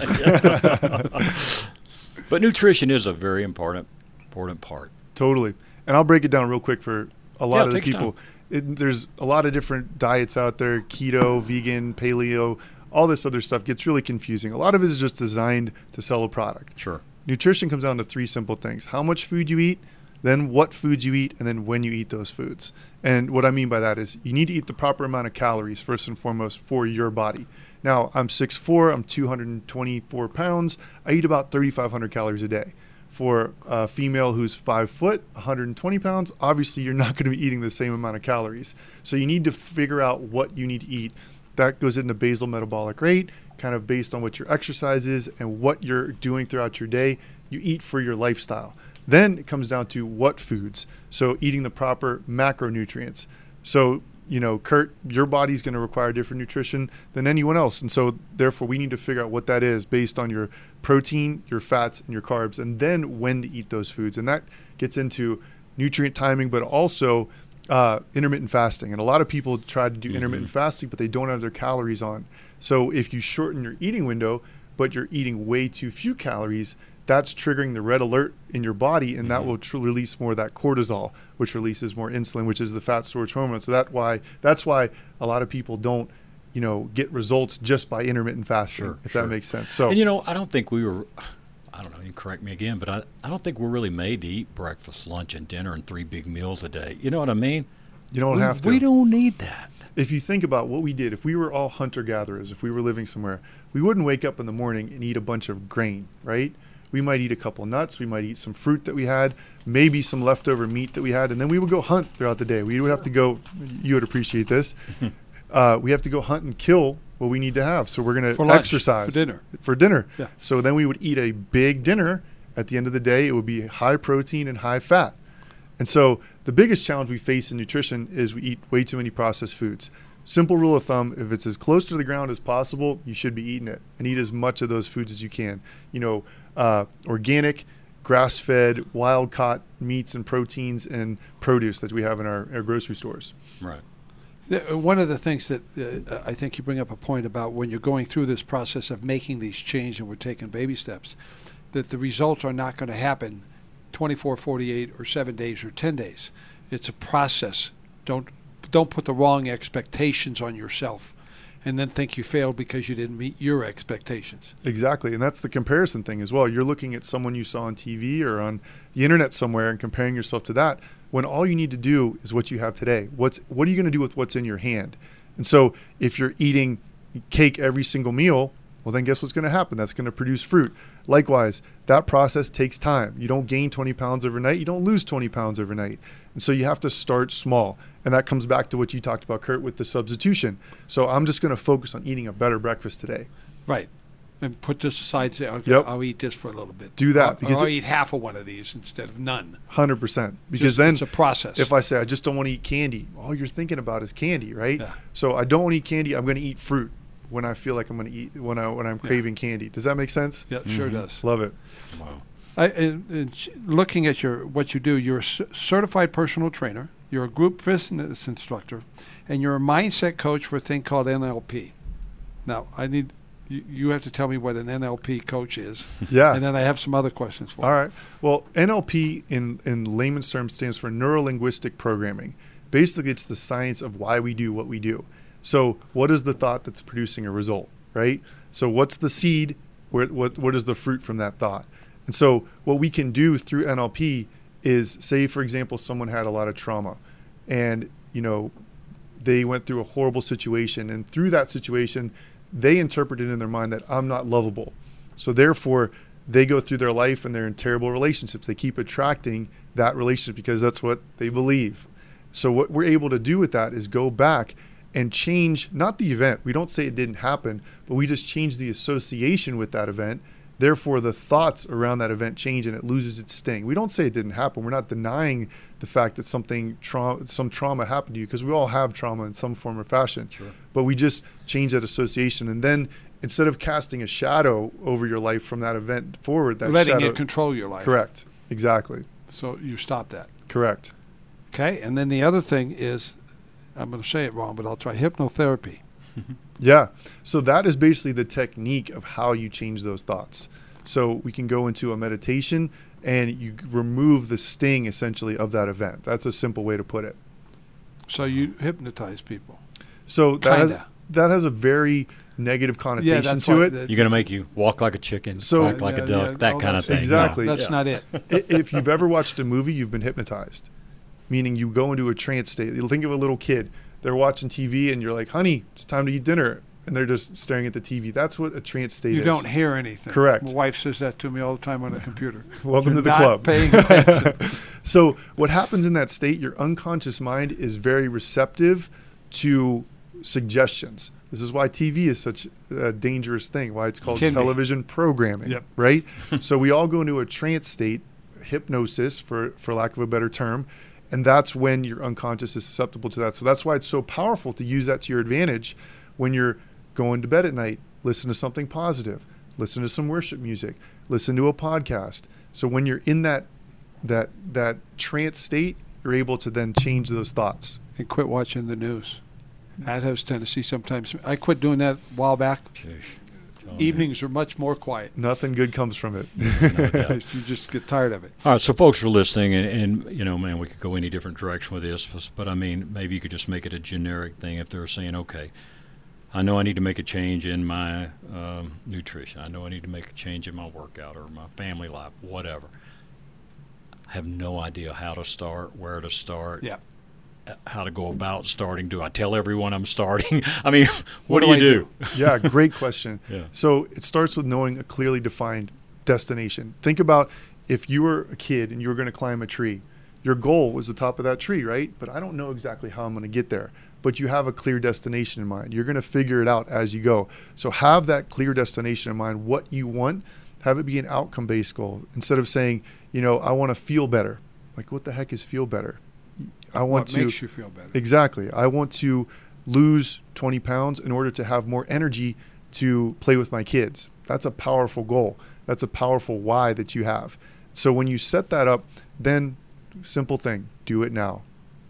S2: But nutrition is a very important, important part.
S4: Totally. And I'll break it down real quick for a lot
S2: Yeah,
S4: of the
S2: take your
S4: people. It, there's a lot of different diets out there, keto, vegan, paleo, all this other stuff gets really confusing. A lot of it is just designed to sell a product.
S2: Sure.
S4: Nutrition comes down to three simple things: how much food you eat, then what foods you eat, and then when you eat those foods. And what I mean by that is you need to eat the proper amount of calories first and foremost for your body. Now, I'm six foot four, I'm two hundred twenty-four pounds. I eat about thirty-five hundred calories a day. For a female who's five foot, one hundred twenty pounds, obviously you're not going to be eating the same amount of calories. So you need to figure out what you need to eat. That goes into basal metabolic rate, kind of based on what your exercise is and what you're doing throughout your day. You eat for your lifestyle. Then it comes down to what foods. So eating the proper macronutrients. So, you know, Kurt, your body's going to require different nutrition than anyone else. And so therefore we need to figure out what that is based on your protein, your fats, and your carbs, and then when to eat those foods. And that gets into nutrient timing, but also uh, intermittent fasting. And a lot of people try to do mm-hmm. intermittent fasting, but they don't have their calories on. So if you shorten your eating window, but you're eating way too few calories, that's triggering the red alert in your body, and mm-hmm. that will tr- release more of that cortisol, which releases more insulin, which is the fat storage hormone. So that why that's why a lot of people don't, you know, get results just by intermittent fasting,
S2: sure,
S4: if
S2: sure.
S4: that makes sense. So,
S2: and you know, I don't think we were, I don't know, you can correct me again, but I, I don't think we're really made to eat breakfast, lunch, and dinner and three big meals a day. You know what I mean?
S4: You don't
S2: we,
S4: have to.
S2: We don't need that.
S4: If you think about what we did, if we were all hunter-gatherers, if we were living somewhere, we wouldn't wake up in the morning and eat a bunch of grain, right? We might eat a couple of nuts. We might eat some fruit that we had, maybe some leftover meat that we had, and then we would go hunt throughout the day. We would have to go, you would appreciate this. uh, we have to go hunt and kill what we need to have. So we're going to exercise.
S3: For dinner.
S4: For dinner.
S3: Yeah.
S4: So then we would eat a big dinner. At the end of the day, it would be high protein and high fat. And so the biggest challenge we face in nutrition is we eat way too many processed foods. Simple rule of thumb, if it's as close to the ground as possible, you should be eating it and eat as much of those foods as you can. You know, uh, organic, grass-fed, wild-caught meats and proteins and produce that we have in our, our grocery stores.
S2: Right.
S3: One of the things that uh, I think you bring up a point about when you're going through this process of making these changes and we're taking baby steps, that the results are not going to happen twenty-four, forty-eight, or seven days or ten days. It's a process. Don't don't put the wrong expectations on yourself and then think you failed because you didn't meet your expectations.
S4: Exactly. And that's the comparison thing as well. You're looking at someone you saw on T V or on the internet somewhere and comparing yourself to that, when all you need to do is what you have today. What's what are you going to do with what's in your hand? And so if you're eating cake every single meal, well, then guess what's going to happen? That's going to produce fruit. Likewise, that process takes time. You don't gain twenty pounds overnight. You don't lose twenty pounds overnight. And so you have to start small. And that comes back to what you talked about, Kurt, with the substitution. So I'm just going to focus on eating a better breakfast today.
S3: Right. And put this aside, say, okay,
S4: yep.
S3: I'll eat this for a little bit.
S4: Do that.
S3: Or,
S4: because
S3: or I'll
S4: it,
S3: eat half of one of these instead of none.
S4: one hundred percent. Because
S3: just,
S4: then
S3: it's a process.
S4: If I say I just don't want to eat candy, all you're thinking about is candy, right?
S3: Yeah.
S4: So I don't want to eat candy. I'm going to eat fruit when I feel like I'm going to eat, when, I, when I'm
S3: yeah.
S4: craving candy. Does that make sense?
S3: Yeah, it mm-hmm. sure does.
S4: Love it.
S2: Wow.
S3: I, and, and looking at your what you do, you're a c- certified personal trainer, you're a group fitness instructor, and you're a mindset coach for a thing called N L P. Now, I need you, you have to tell me what an N L P coach is.
S4: Yeah.
S3: And then I have some other questions for you.
S4: All right. Well, N L P in, in layman's terms stands for neuro-linguistic programming. Basically, it's the science of why we do what we do. So what is the thought that's producing a result, right? So what's the seed? Where, what what is the fruit from that thought? And so what we can do through N L P is, say, for example, someone had a lot of trauma and, you know, they went through a horrible situation. And through that situation, they interpreted in their mind that I'm not lovable. So therefore, they go through their life and they're in terrible relationships. They keep attracting that relationship because that's what they believe. So what we're able to do with that is go back and change, not the event. We don't say it didn't happen, but we just change the association with that event. Therefore, the thoughts around that event change and it loses its sting. We don't say it didn't happen. We're not denying the fact that something, tra- some trauma happened to you, because we all have trauma in some form or fashion.
S2: Sure.
S4: But we just change that association. And then instead of casting a shadow over your life from that event forward, that
S3: letting
S4: shadow,
S3: it control your life.
S4: Correct. Exactly.
S3: So you stop that.
S4: Correct.
S3: Okay. And then the other thing is, I'm going to say it wrong, but I'll try hypnotherapy.
S4: Yeah. So that is basically the technique of how you change those thoughts. So we can go into a meditation and you remove the sting essentially of that event. That's a simple way to put it.
S3: So you hypnotize people.
S4: So that has,
S3: Kinda.
S4: that has a very negative connotation
S3: that's
S4: to
S3: why
S4: it.
S3: the-
S2: You're going to make you walk like a chicken,
S4: So-
S2: quack like
S3: Yeah,
S2: a duck,
S3: yeah,
S2: that
S3: all
S2: kind of
S3: those
S2: thing.
S3: things.
S4: Exactly.
S3: No, that's
S2: Yeah.
S3: not it.
S4: I- If you've ever watched a movie, you've been hypnotized, meaning you go into a trance state. You'll think of a little kid. They're watching T V and you're like, honey, it's time to eat dinner. And they're just staring at the T V. That's what a trance state
S3: You
S4: is.
S3: don't hear anything.
S4: Correct.
S3: My wife says that to me all the time on the computer.
S4: Welcome
S3: You're
S4: to the
S3: not
S4: club.
S3: paying attention.
S4: So what happens in that state, your unconscious mind is very receptive to suggestions. This is why T V is such a dangerous thing, why it's called
S3: Can be.
S4: television programming,
S3: Yep.
S4: right? So we all go into a trance state, hypnosis for, for lack of a better term, and that's when your unconscious is susceptible to that. So that's why it's so powerful to use that to your advantage when you're going to bed at night. Listen to something positive, listen to some worship music, listen to a podcast. So when you're in that that that trance state, you're able to then change those thoughts.
S3: And quit watching the news. That has tendency sometimes. I quit doing that a while back. Evenings are much more quiet.
S4: Nothing good comes from it.
S3: You just get tired of it.
S2: All right, so folks are listening, and, and you know, man, we could go any different direction with this, but, but I mean, maybe you could just make it a generic thing if they're saying, okay, I know I need to make a change in my um, nutrition. I know I need to make a change in my workout or my family life, whatever. I have no idea how to start, where to start.
S3: Yeah.
S2: How to go about starting. Do I tell everyone I'm starting? I mean, what,
S3: What
S2: do
S3: do
S2: you
S3: I
S2: do?
S4: Yeah, great question.
S2: Yeah.
S4: So it starts with knowing a clearly defined destination. Think about if you were a kid and you were going to climb a tree. Your goal was the top of that tree, right? But I don't know exactly how I'm going to get there. But you have a clear destination in mind. You're going to figure it out as you go. So have that clear destination in mind, what you want. Have it be an outcome-based goal. Instead of saying, you know, I want to feel better. Like, what the heck is feel better? I want
S3: What
S4: to
S3: makes you feel better.
S4: Exactly. I want to lose twenty pounds in order to have more energy to play with my kids. That's a powerful goal. That's a powerful why that you have. So when you set that up, then simple thing, do it now.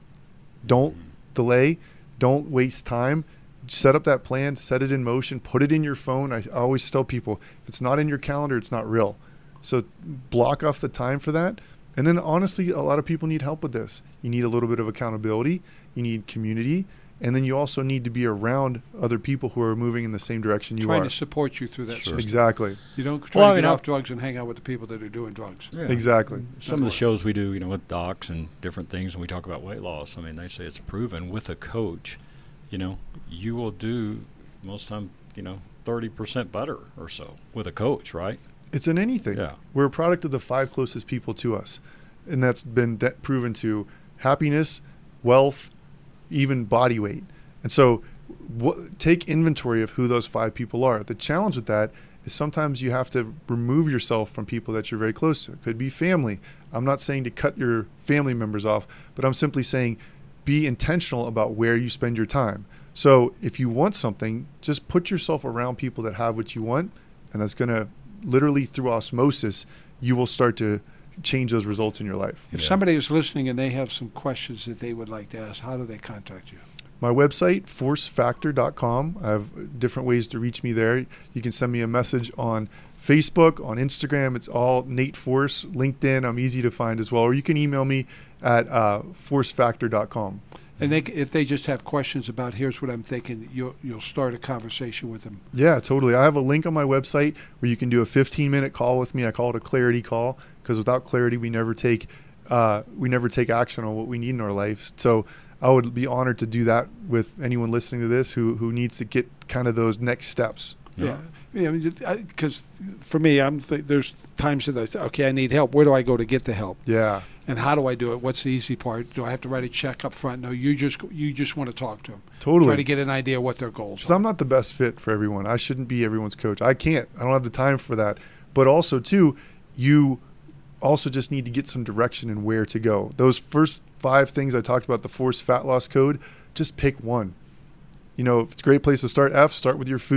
S4: Don't delay. Don't waste time. Set up that plan, set it in motion, put it in your phone. I always tell people, if it's not in your calendar, it's not real. So block off the time for that. And then honestly, a lot of people need help with this. You need a little bit of accountability. You need community. And then you also need to be around other people who are moving in the same direction you
S3: Trying
S4: are.
S3: to support you through that system.
S4: Exactly.
S3: You don't try
S2: Well,
S3: to
S2: you
S3: get
S2: know-
S3: off drugs and hang out with the people that are doing drugs.
S2: Yeah.
S4: Exactly.
S2: Some of the shows we do, you know, with docs and different things, and we talk about weight loss. I mean, they say it's proven with a coach, you know, you will do most time, you know, thirty percent better or so with a coach, right?
S4: It's in anything.
S2: Yeah.
S4: We're a product of the five closest people to us. And that's been de- proven to happiness, wealth, even body weight. And so wh- take inventory of who those five people are. The challenge with that is sometimes you have to remove yourself from people that you're very close to. It could be family. I'm not saying to cut your family members off, but I'm simply saying be intentional about where you spend your time. So if you want something, just put yourself around people that have what you want, and that's going to literally through osmosis, you will start to change those results in your life.
S3: If somebody is listening and they have some questions that they would like to ask, how do they contact you?
S4: My website, force factor dot com. I have different ways to reach me there. You can send me a message on Facebook, on Instagram. It's all Nate Force. LinkedIn, I'm easy to find as well. Or you can email me at uh, force factor dot com.
S3: And they, c- if they just have questions about here's what I'm thinking, you'll you'll start a conversation with them.
S4: Yeah, totally. I have a link on my website where you can do a fifteen minute call with me. I call it a clarity call because without clarity, we never take uh, we never take action on what we need in our life. So I would be honored to do that with anyone listening to this who who needs to get kind of those next steps.
S3: Yeah, yeah. Because for me, I'm th- there's times that I say, okay, I need help. Where do I go to get the help?
S4: Yeah.
S3: And how do I do it? What's the easy part? Do I have to write a check up front? No, you just you just want to talk to them.
S4: Totally.
S3: Try to get an idea what their goals
S4: Because
S3: are.
S4: I'm not the best fit for everyone. I shouldn't be everyone's coach. I can't. I don't have the time for that. But also, too, you also just need to get some direction in where to go. Those first five things I talked about, the Force Fat Loss Code, just pick one. You know, if it's a great place to start, F, start with your food.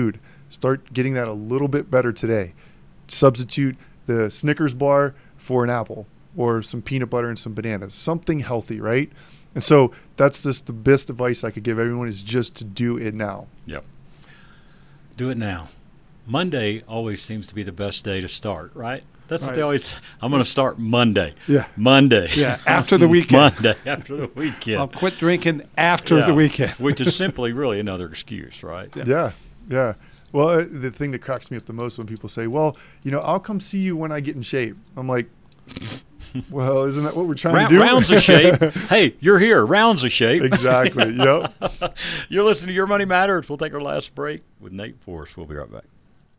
S4: Start getting that a little bit better today. Substitute the Snickers bar for an apple or some peanut butter and some bananas, something healthy, right? And so that's just the best advice I could give everyone, is just to do it now.
S2: Yep. Do it now. Monday always seems to be the best day to start, right? That's
S3: right.
S2: what they always, I'm going to start Monday.
S3: Yeah.
S2: Monday.
S3: Yeah, after the weekend.
S2: Monday, after the weekend.
S3: I'll quit drinking after
S2: yeah.
S3: the weekend.
S2: Which is simply really another excuse, right?
S4: Yeah, yeah. yeah. Well, uh, the thing that cracks me up the most when people say, well, you know, I'll come see you when I get in shape. I'm like, well, isn't that what we're trying
S2: Round,
S4: to do?
S2: Rounds of shape. Hey, you're here. Rounds of shape.
S4: Exactly. Yep.
S2: You're listening to Your Money Matters. We'll take our last break with Nate Force. We'll be right back.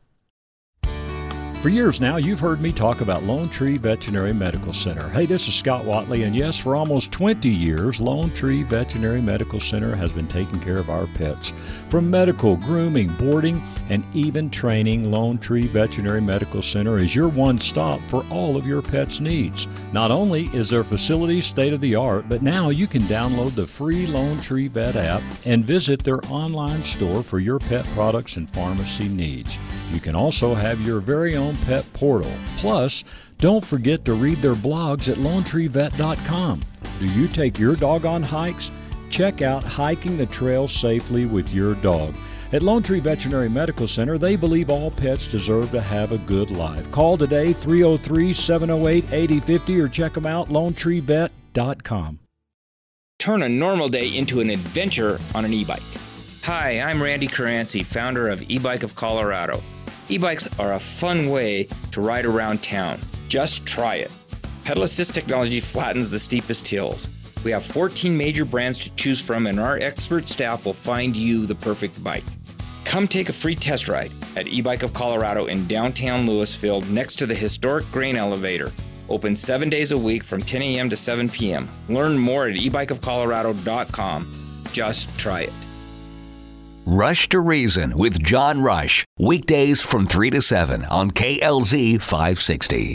S2: For years now, you've heard me talk about Lone Tree Veterinary Medical Center. Hey, this is Scott Watley, and yes, for almost twenty years, Lone Tree Veterinary Medical Center has been taking care of our pets. From medical, grooming, boarding, and even training, Lone Tree Veterinary Medical Center is your one stop for all of your pet's needs. Not only is their facility state-of-the-art, but now you can download the free Lone Tree Vet app and visit their online store for your pet products and pharmacy needs. You can also have your very own pet portal. Plus, don't forget to read their blogs at lone tree vet dot com. Do you take your dog on hikes? Check out Hiking the Trail Safely with Your Dog. At Lone Tree Veterinary Medical Center, they believe all pets deserve to have a good life. Call today, three oh three, seven oh eight, eight oh five oh, or check them out, lone tree vet dot com.
S10: Turn a normal day into an adventure on an e-bike. Hi, I'm Randy Caranci, founder of E-Bike of Colorado. E-bikes are a fun way to ride around town. Just try it. Pedal assist technology flattens the steepest hills. We have fourteen major brands to choose from, and our expert staff will find you the perfect bike. Come take a free test ride at E-Bike of Colorado in downtown Louisville next to the historic grain elevator. Open seven days a week from ten a.m. to seven p.m. Learn more at e bike of colorado dot com. Just try it.
S6: Rush to Reason with John Rush. Weekdays from three to seven on K L Z five sixty.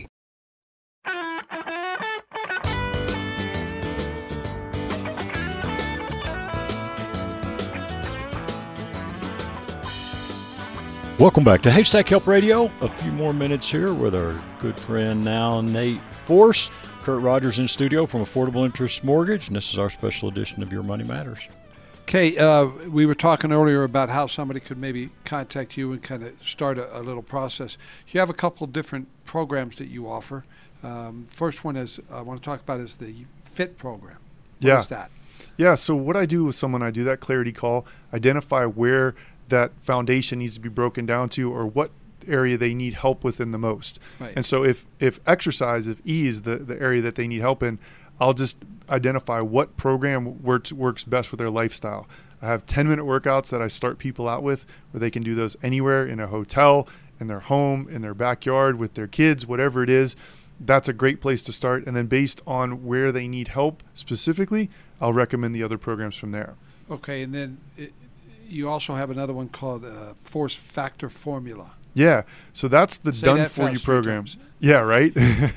S2: Welcome back to Haystack Help Radio. A few more minutes here with our good friend now, Nate Force. Kurt Rogers in studio from Affordable Interest Mortgage, and this is our special edition of Your Money Matters.
S3: Okay, uh, we were talking earlier about how somebody could maybe contact you and kind of start a, a little process. You have a couple different programs that you offer. Um, first one is I want to talk about is the FIT program. What
S4: yeah.
S3: is that?
S4: Yeah, so what I do with someone, I do that clarity call, identify where that foundation needs to be broken down to or what area they need help within the most.
S3: Right.
S4: And so if, if exercise, if E is the, the area that they need help in, I'll just identify what program works, works best with their lifestyle. I have ten-minute workouts that I start people out with where they can do those anywhere, in a hotel, in their home, in their backyard, with their kids, whatever it is. That's a great place to start. And then based on where they need help specifically, I'll recommend the other programs from there.
S3: Okay, and then it, you also have another one called uh, Force Factor Formula.
S4: Yeah, so that's the
S3: Say
S4: Done
S3: that
S4: For You
S3: fast three
S4: program.
S3: times.
S4: Yeah, right?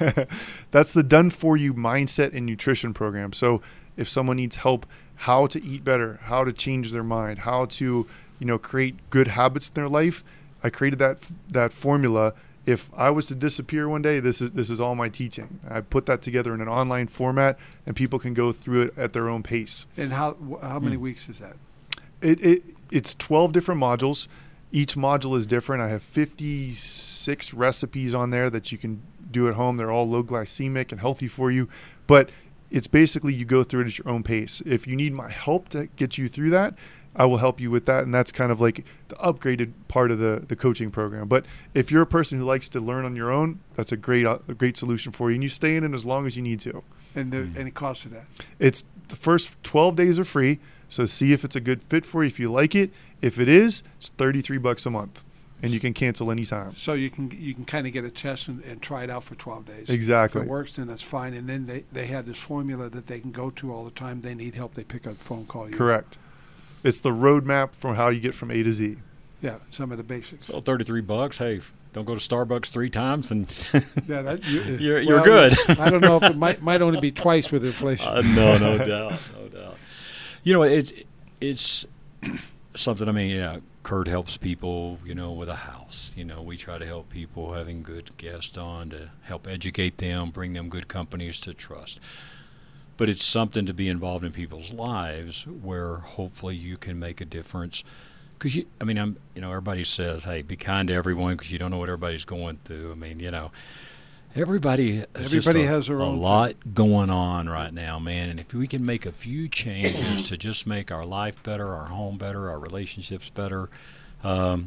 S4: That's the Done For You mindset and nutrition program. So if someone needs help how to eat better, how to change their mind, how to, you know, create good habits in their life, I created that that formula. If I was to disappear one day, this is this is all my teaching. I put that together in an online format, and people can go through it at their own pace.
S3: And how how many hmm. weeks is that?
S4: It, it it's twelve different modules. Each module is different. I have fifty-six recipes on there that you can do at home. They're all low glycemic and healthy for you. But it's basically you go through it at your own pace. If you need my help to get you through that, I will help you with that. And that's kind of like the upgraded part of the, the coaching program. But if you're a person who likes to learn on your own, that's a great a great solution for you. And you stay in it as long as you need to.
S3: And there, any cost to that?
S4: It's the first twelve days are free. So see if it's a good fit for you, if you like it. If it is, it's thirty-three bucks a month, and you can cancel anytime.
S3: So you can you can kind of get a test and, and try it out for twelve days.
S4: Exactly.
S3: If it works, then that's fine. And then they, they have this formula that they can go to all the time. They need help, they pick up the phone, call you.
S4: Correct. It's the roadmap from how you get from A to Z.
S3: Yeah, some of the basics.
S2: So thirty-three bucks. Hey, don't go to Starbucks three times, and
S3: yeah, that, you,
S2: you're, you're
S3: well,
S2: good.
S3: I don't know if it might might only be twice with inflation.
S2: Uh, no, no doubt, no doubt. You know, it's it's something, I mean, yeah, Kurt helps people, you know, with a house. You know, we try to help people having good guests on to help educate them, bring them good companies to trust. But it's something to be involved in people's lives where hopefully you can make a difference. Because, you, I mean, I'm, you know, everybody says, hey, be kind to everyone because you don't know what everybody's going through. I mean, you know, everybody has
S3: everybody
S2: just a,
S3: has their
S2: a
S3: own
S2: lot thing. going on right now, man. And if we can make a few changes to just make our life better, our home better, our relationships better, um,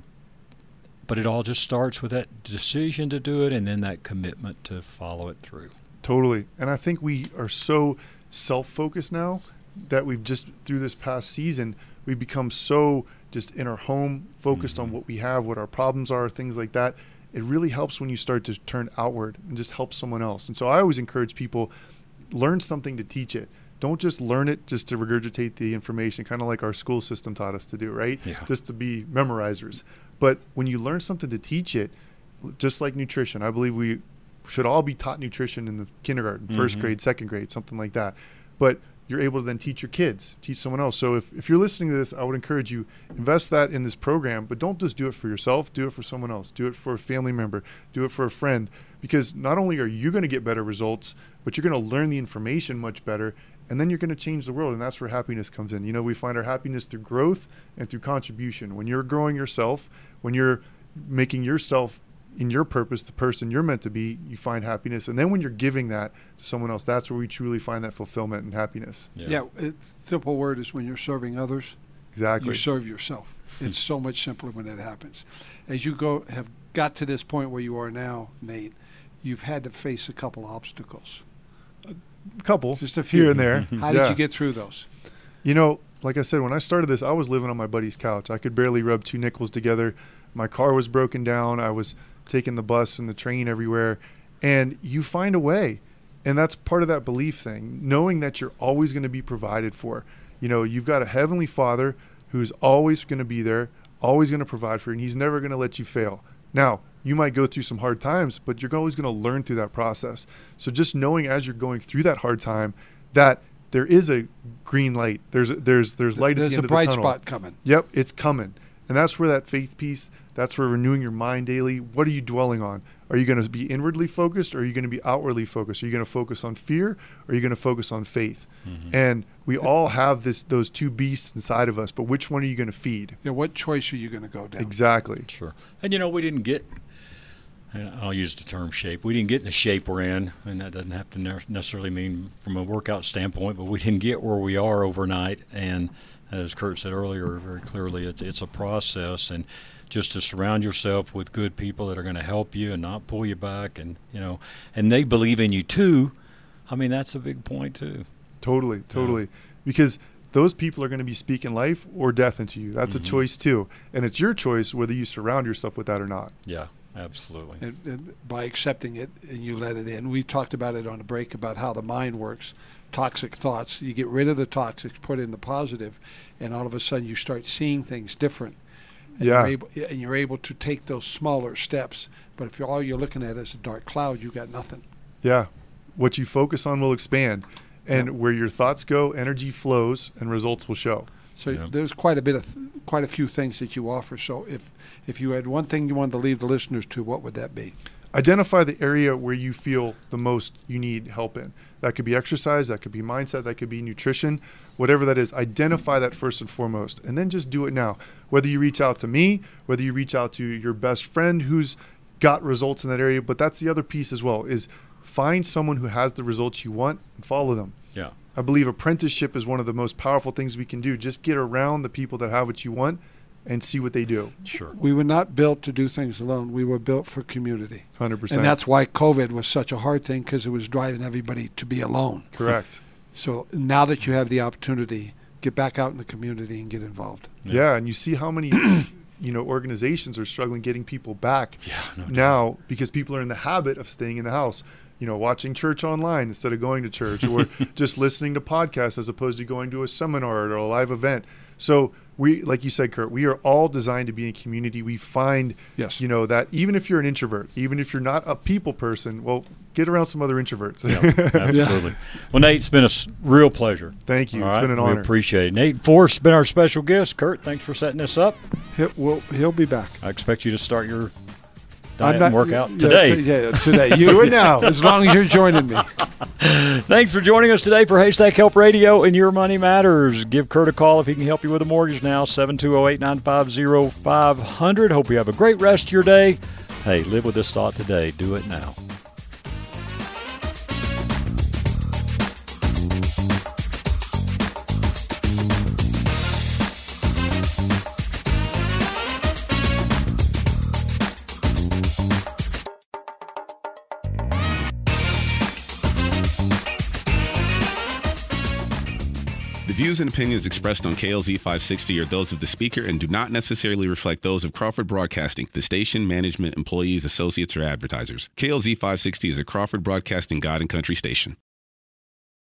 S2: but it all just starts with that decision to do it and then that commitment to follow it through.
S4: Totally. And I think we are so self-focused now that we've just, through this past season, we've become so just in our home, focused mm-hmm. on what we have, what our problems are, things like that. It really helps when you start to turn outward and just help someone else. And so I always encourage people, learn something to teach it. Don't just learn it just to regurgitate the information, kind of like our school system taught us to do, right?
S2: Yeah.
S4: Just to be memorizers. But when you learn something to teach it, just like nutrition, I believe we should all be taught nutrition in the kindergarten, first mm-hmm. grade, second grade, something like that. But you're able to then teach your kids, teach someone else. So if, if you're listening to this, I would encourage you, invest that in this program, but don't just do it for yourself, do it for someone else, do it for a family member, do it for a friend, because not only are you going to get better results, but you're going to learn the information much better, and then you're going to change the world, and that's where happiness comes in. You know, we find our happiness through growth and through contribution. When you're growing yourself, when you're making yourself in your purpose, the person you're meant to be, you find happiness. And then when you're giving that to someone else, that's where we truly find that fulfillment and happiness.
S3: Yeah, yeah it, simple word is when you're serving others,
S4: exactly.
S3: you serve yourself. It's so much simpler when that happens. As you go have got to this point where you are now, Nate, you've had to face a couple obstacles.
S4: A couple.
S3: Just a few.
S4: Here and there.
S3: How
S4: yeah.
S3: did you get through those?
S4: You know, like I said, when I started this, I was living on my buddy's couch. I could barely rub two nickels together. My car was broken down. I was taking the bus and the train everywhere, and you find a way. And that's part of that belief thing, knowing that you're always going to be provided for. You know, you've got a heavenly Father who's always going to be there, always going to provide for you, and he's never going to let you fail. Now, you might go through some hard times, but you're always going to learn through that process. So just knowing as you're going through that hard time that there is a green light, there's there's there's light
S3: there's
S4: at the end of
S3: a
S4: the
S3: bright
S4: tunnel.
S3: spot coming.
S4: Yep, it's coming. And that's where that faith piece, that's where renewing your mind daily. What are you dwelling on? Are you going to be inwardly focused, or are you going to be outwardly focused? Are you going to focus on fear, or are you going to focus on faith? Mm-hmm. And we all have this those two beasts inside of us, but which one are you going to feed?
S3: Yeah, what choice are you going to go down?
S4: Exactly.
S2: Sure. And, you know, we didn't get, and I'll use the term shape, we didn't get in the shape we're in, and that doesn't have to necessarily mean from a workout standpoint, but we didn't get where we are overnight. And as Kurt said earlier very clearly, it's, it's a process, and just to surround yourself with good people that are going to help you and not pull you back, and, you know, and they believe in you too. I mean, that's a big point too.
S4: Totally, totally. Yeah. Because those people are going to be speaking life or death into you. That's mm-hmm. a choice too. And it's your choice whether you surround yourself with that or not.
S2: Yeah, absolutely.
S3: And, and by accepting it and you let it in. We talked about it on a break about how the mind works. Toxic thoughts. You get rid of the toxic, put in the positive, and all of a sudden you start seeing things different. And
S4: yeah.
S3: You're able, and you're able to take those smaller steps. But if you're, all you're looking at is a dark cloud, you got nothing.
S4: Yeah. What you focus on will expand. And
S3: yeah.
S4: where your thoughts go, energy flows, and results will show.
S3: So
S2: yeah.
S3: there's quite a bit of, th- quite a few things that you offer. So if, if you had one thing you wanted to leave the listeners to, what would that be?
S4: Identify the area where you feel the most you need help in. That could be exercise, that could be mindset, that could be nutrition, whatever that is. Identify that first and foremost, and then just do it now. Whether you reach out to me, whether you reach out to your best friend who's got results in that area, but that's the other piece as well, is find someone who has the results you want and follow them.
S2: Yeah.
S4: I believe apprenticeship is one of the most powerful things we can do. Just get around the people that have what you want and see what they do.
S2: Sure.
S3: We were not built to do things alone. We were built for community.
S4: one hundred percent.
S3: And that's why COVID was such a hard thing, because it was driving everybody to be alone.
S4: Correct.
S3: So now that you have the opportunity, get back out in the community and get involved.
S4: Yeah, yeah, and you see how many you know organizations are struggling getting people back
S2: yeah, no
S4: now
S2: doubt.
S4: Because people are in the habit of staying in the house. You know, watching church online instead of going to church, or just listening to podcasts as opposed to going to a seminar or a live event. So we, like you said, Kurt, we are all designed to be in community. We find,
S3: yes.
S4: you know, that even if you're an introvert, even if you're not a people person, well, get around some other introverts.
S2: Yeah, absolutely. Yeah. Well, Nate, it's been a real pleasure.
S4: Thank you.
S2: All
S4: It's
S2: right?
S4: been an honor.
S2: We appreciate it. Nate Forrest's been our special guest. Kurt, thanks for setting this up.
S3: He'll, well, he'll be back.
S2: I expect you to start your diet
S3: not,
S2: and workout
S3: yeah,
S2: today.
S3: T- yeah, today. You do it now, as long as you're joining me.
S2: Thanks for joining us today for Haystack Help Radio and Your Money Matters. Give Kurt a call if he can help you with a mortgage now, seven two zero, eight nine five, zero five zero zero. Hope you have a great rest of your day. Hey, live with this thought today. Do it now.
S11: The views and opinions expressed on K L Z five sixty are those of the speaker and do not necessarily reflect those of Crawford Broadcasting, the station, management, employees, associates, or advertisers. K L Z five sixty is a Crawford Broadcasting God and Country station.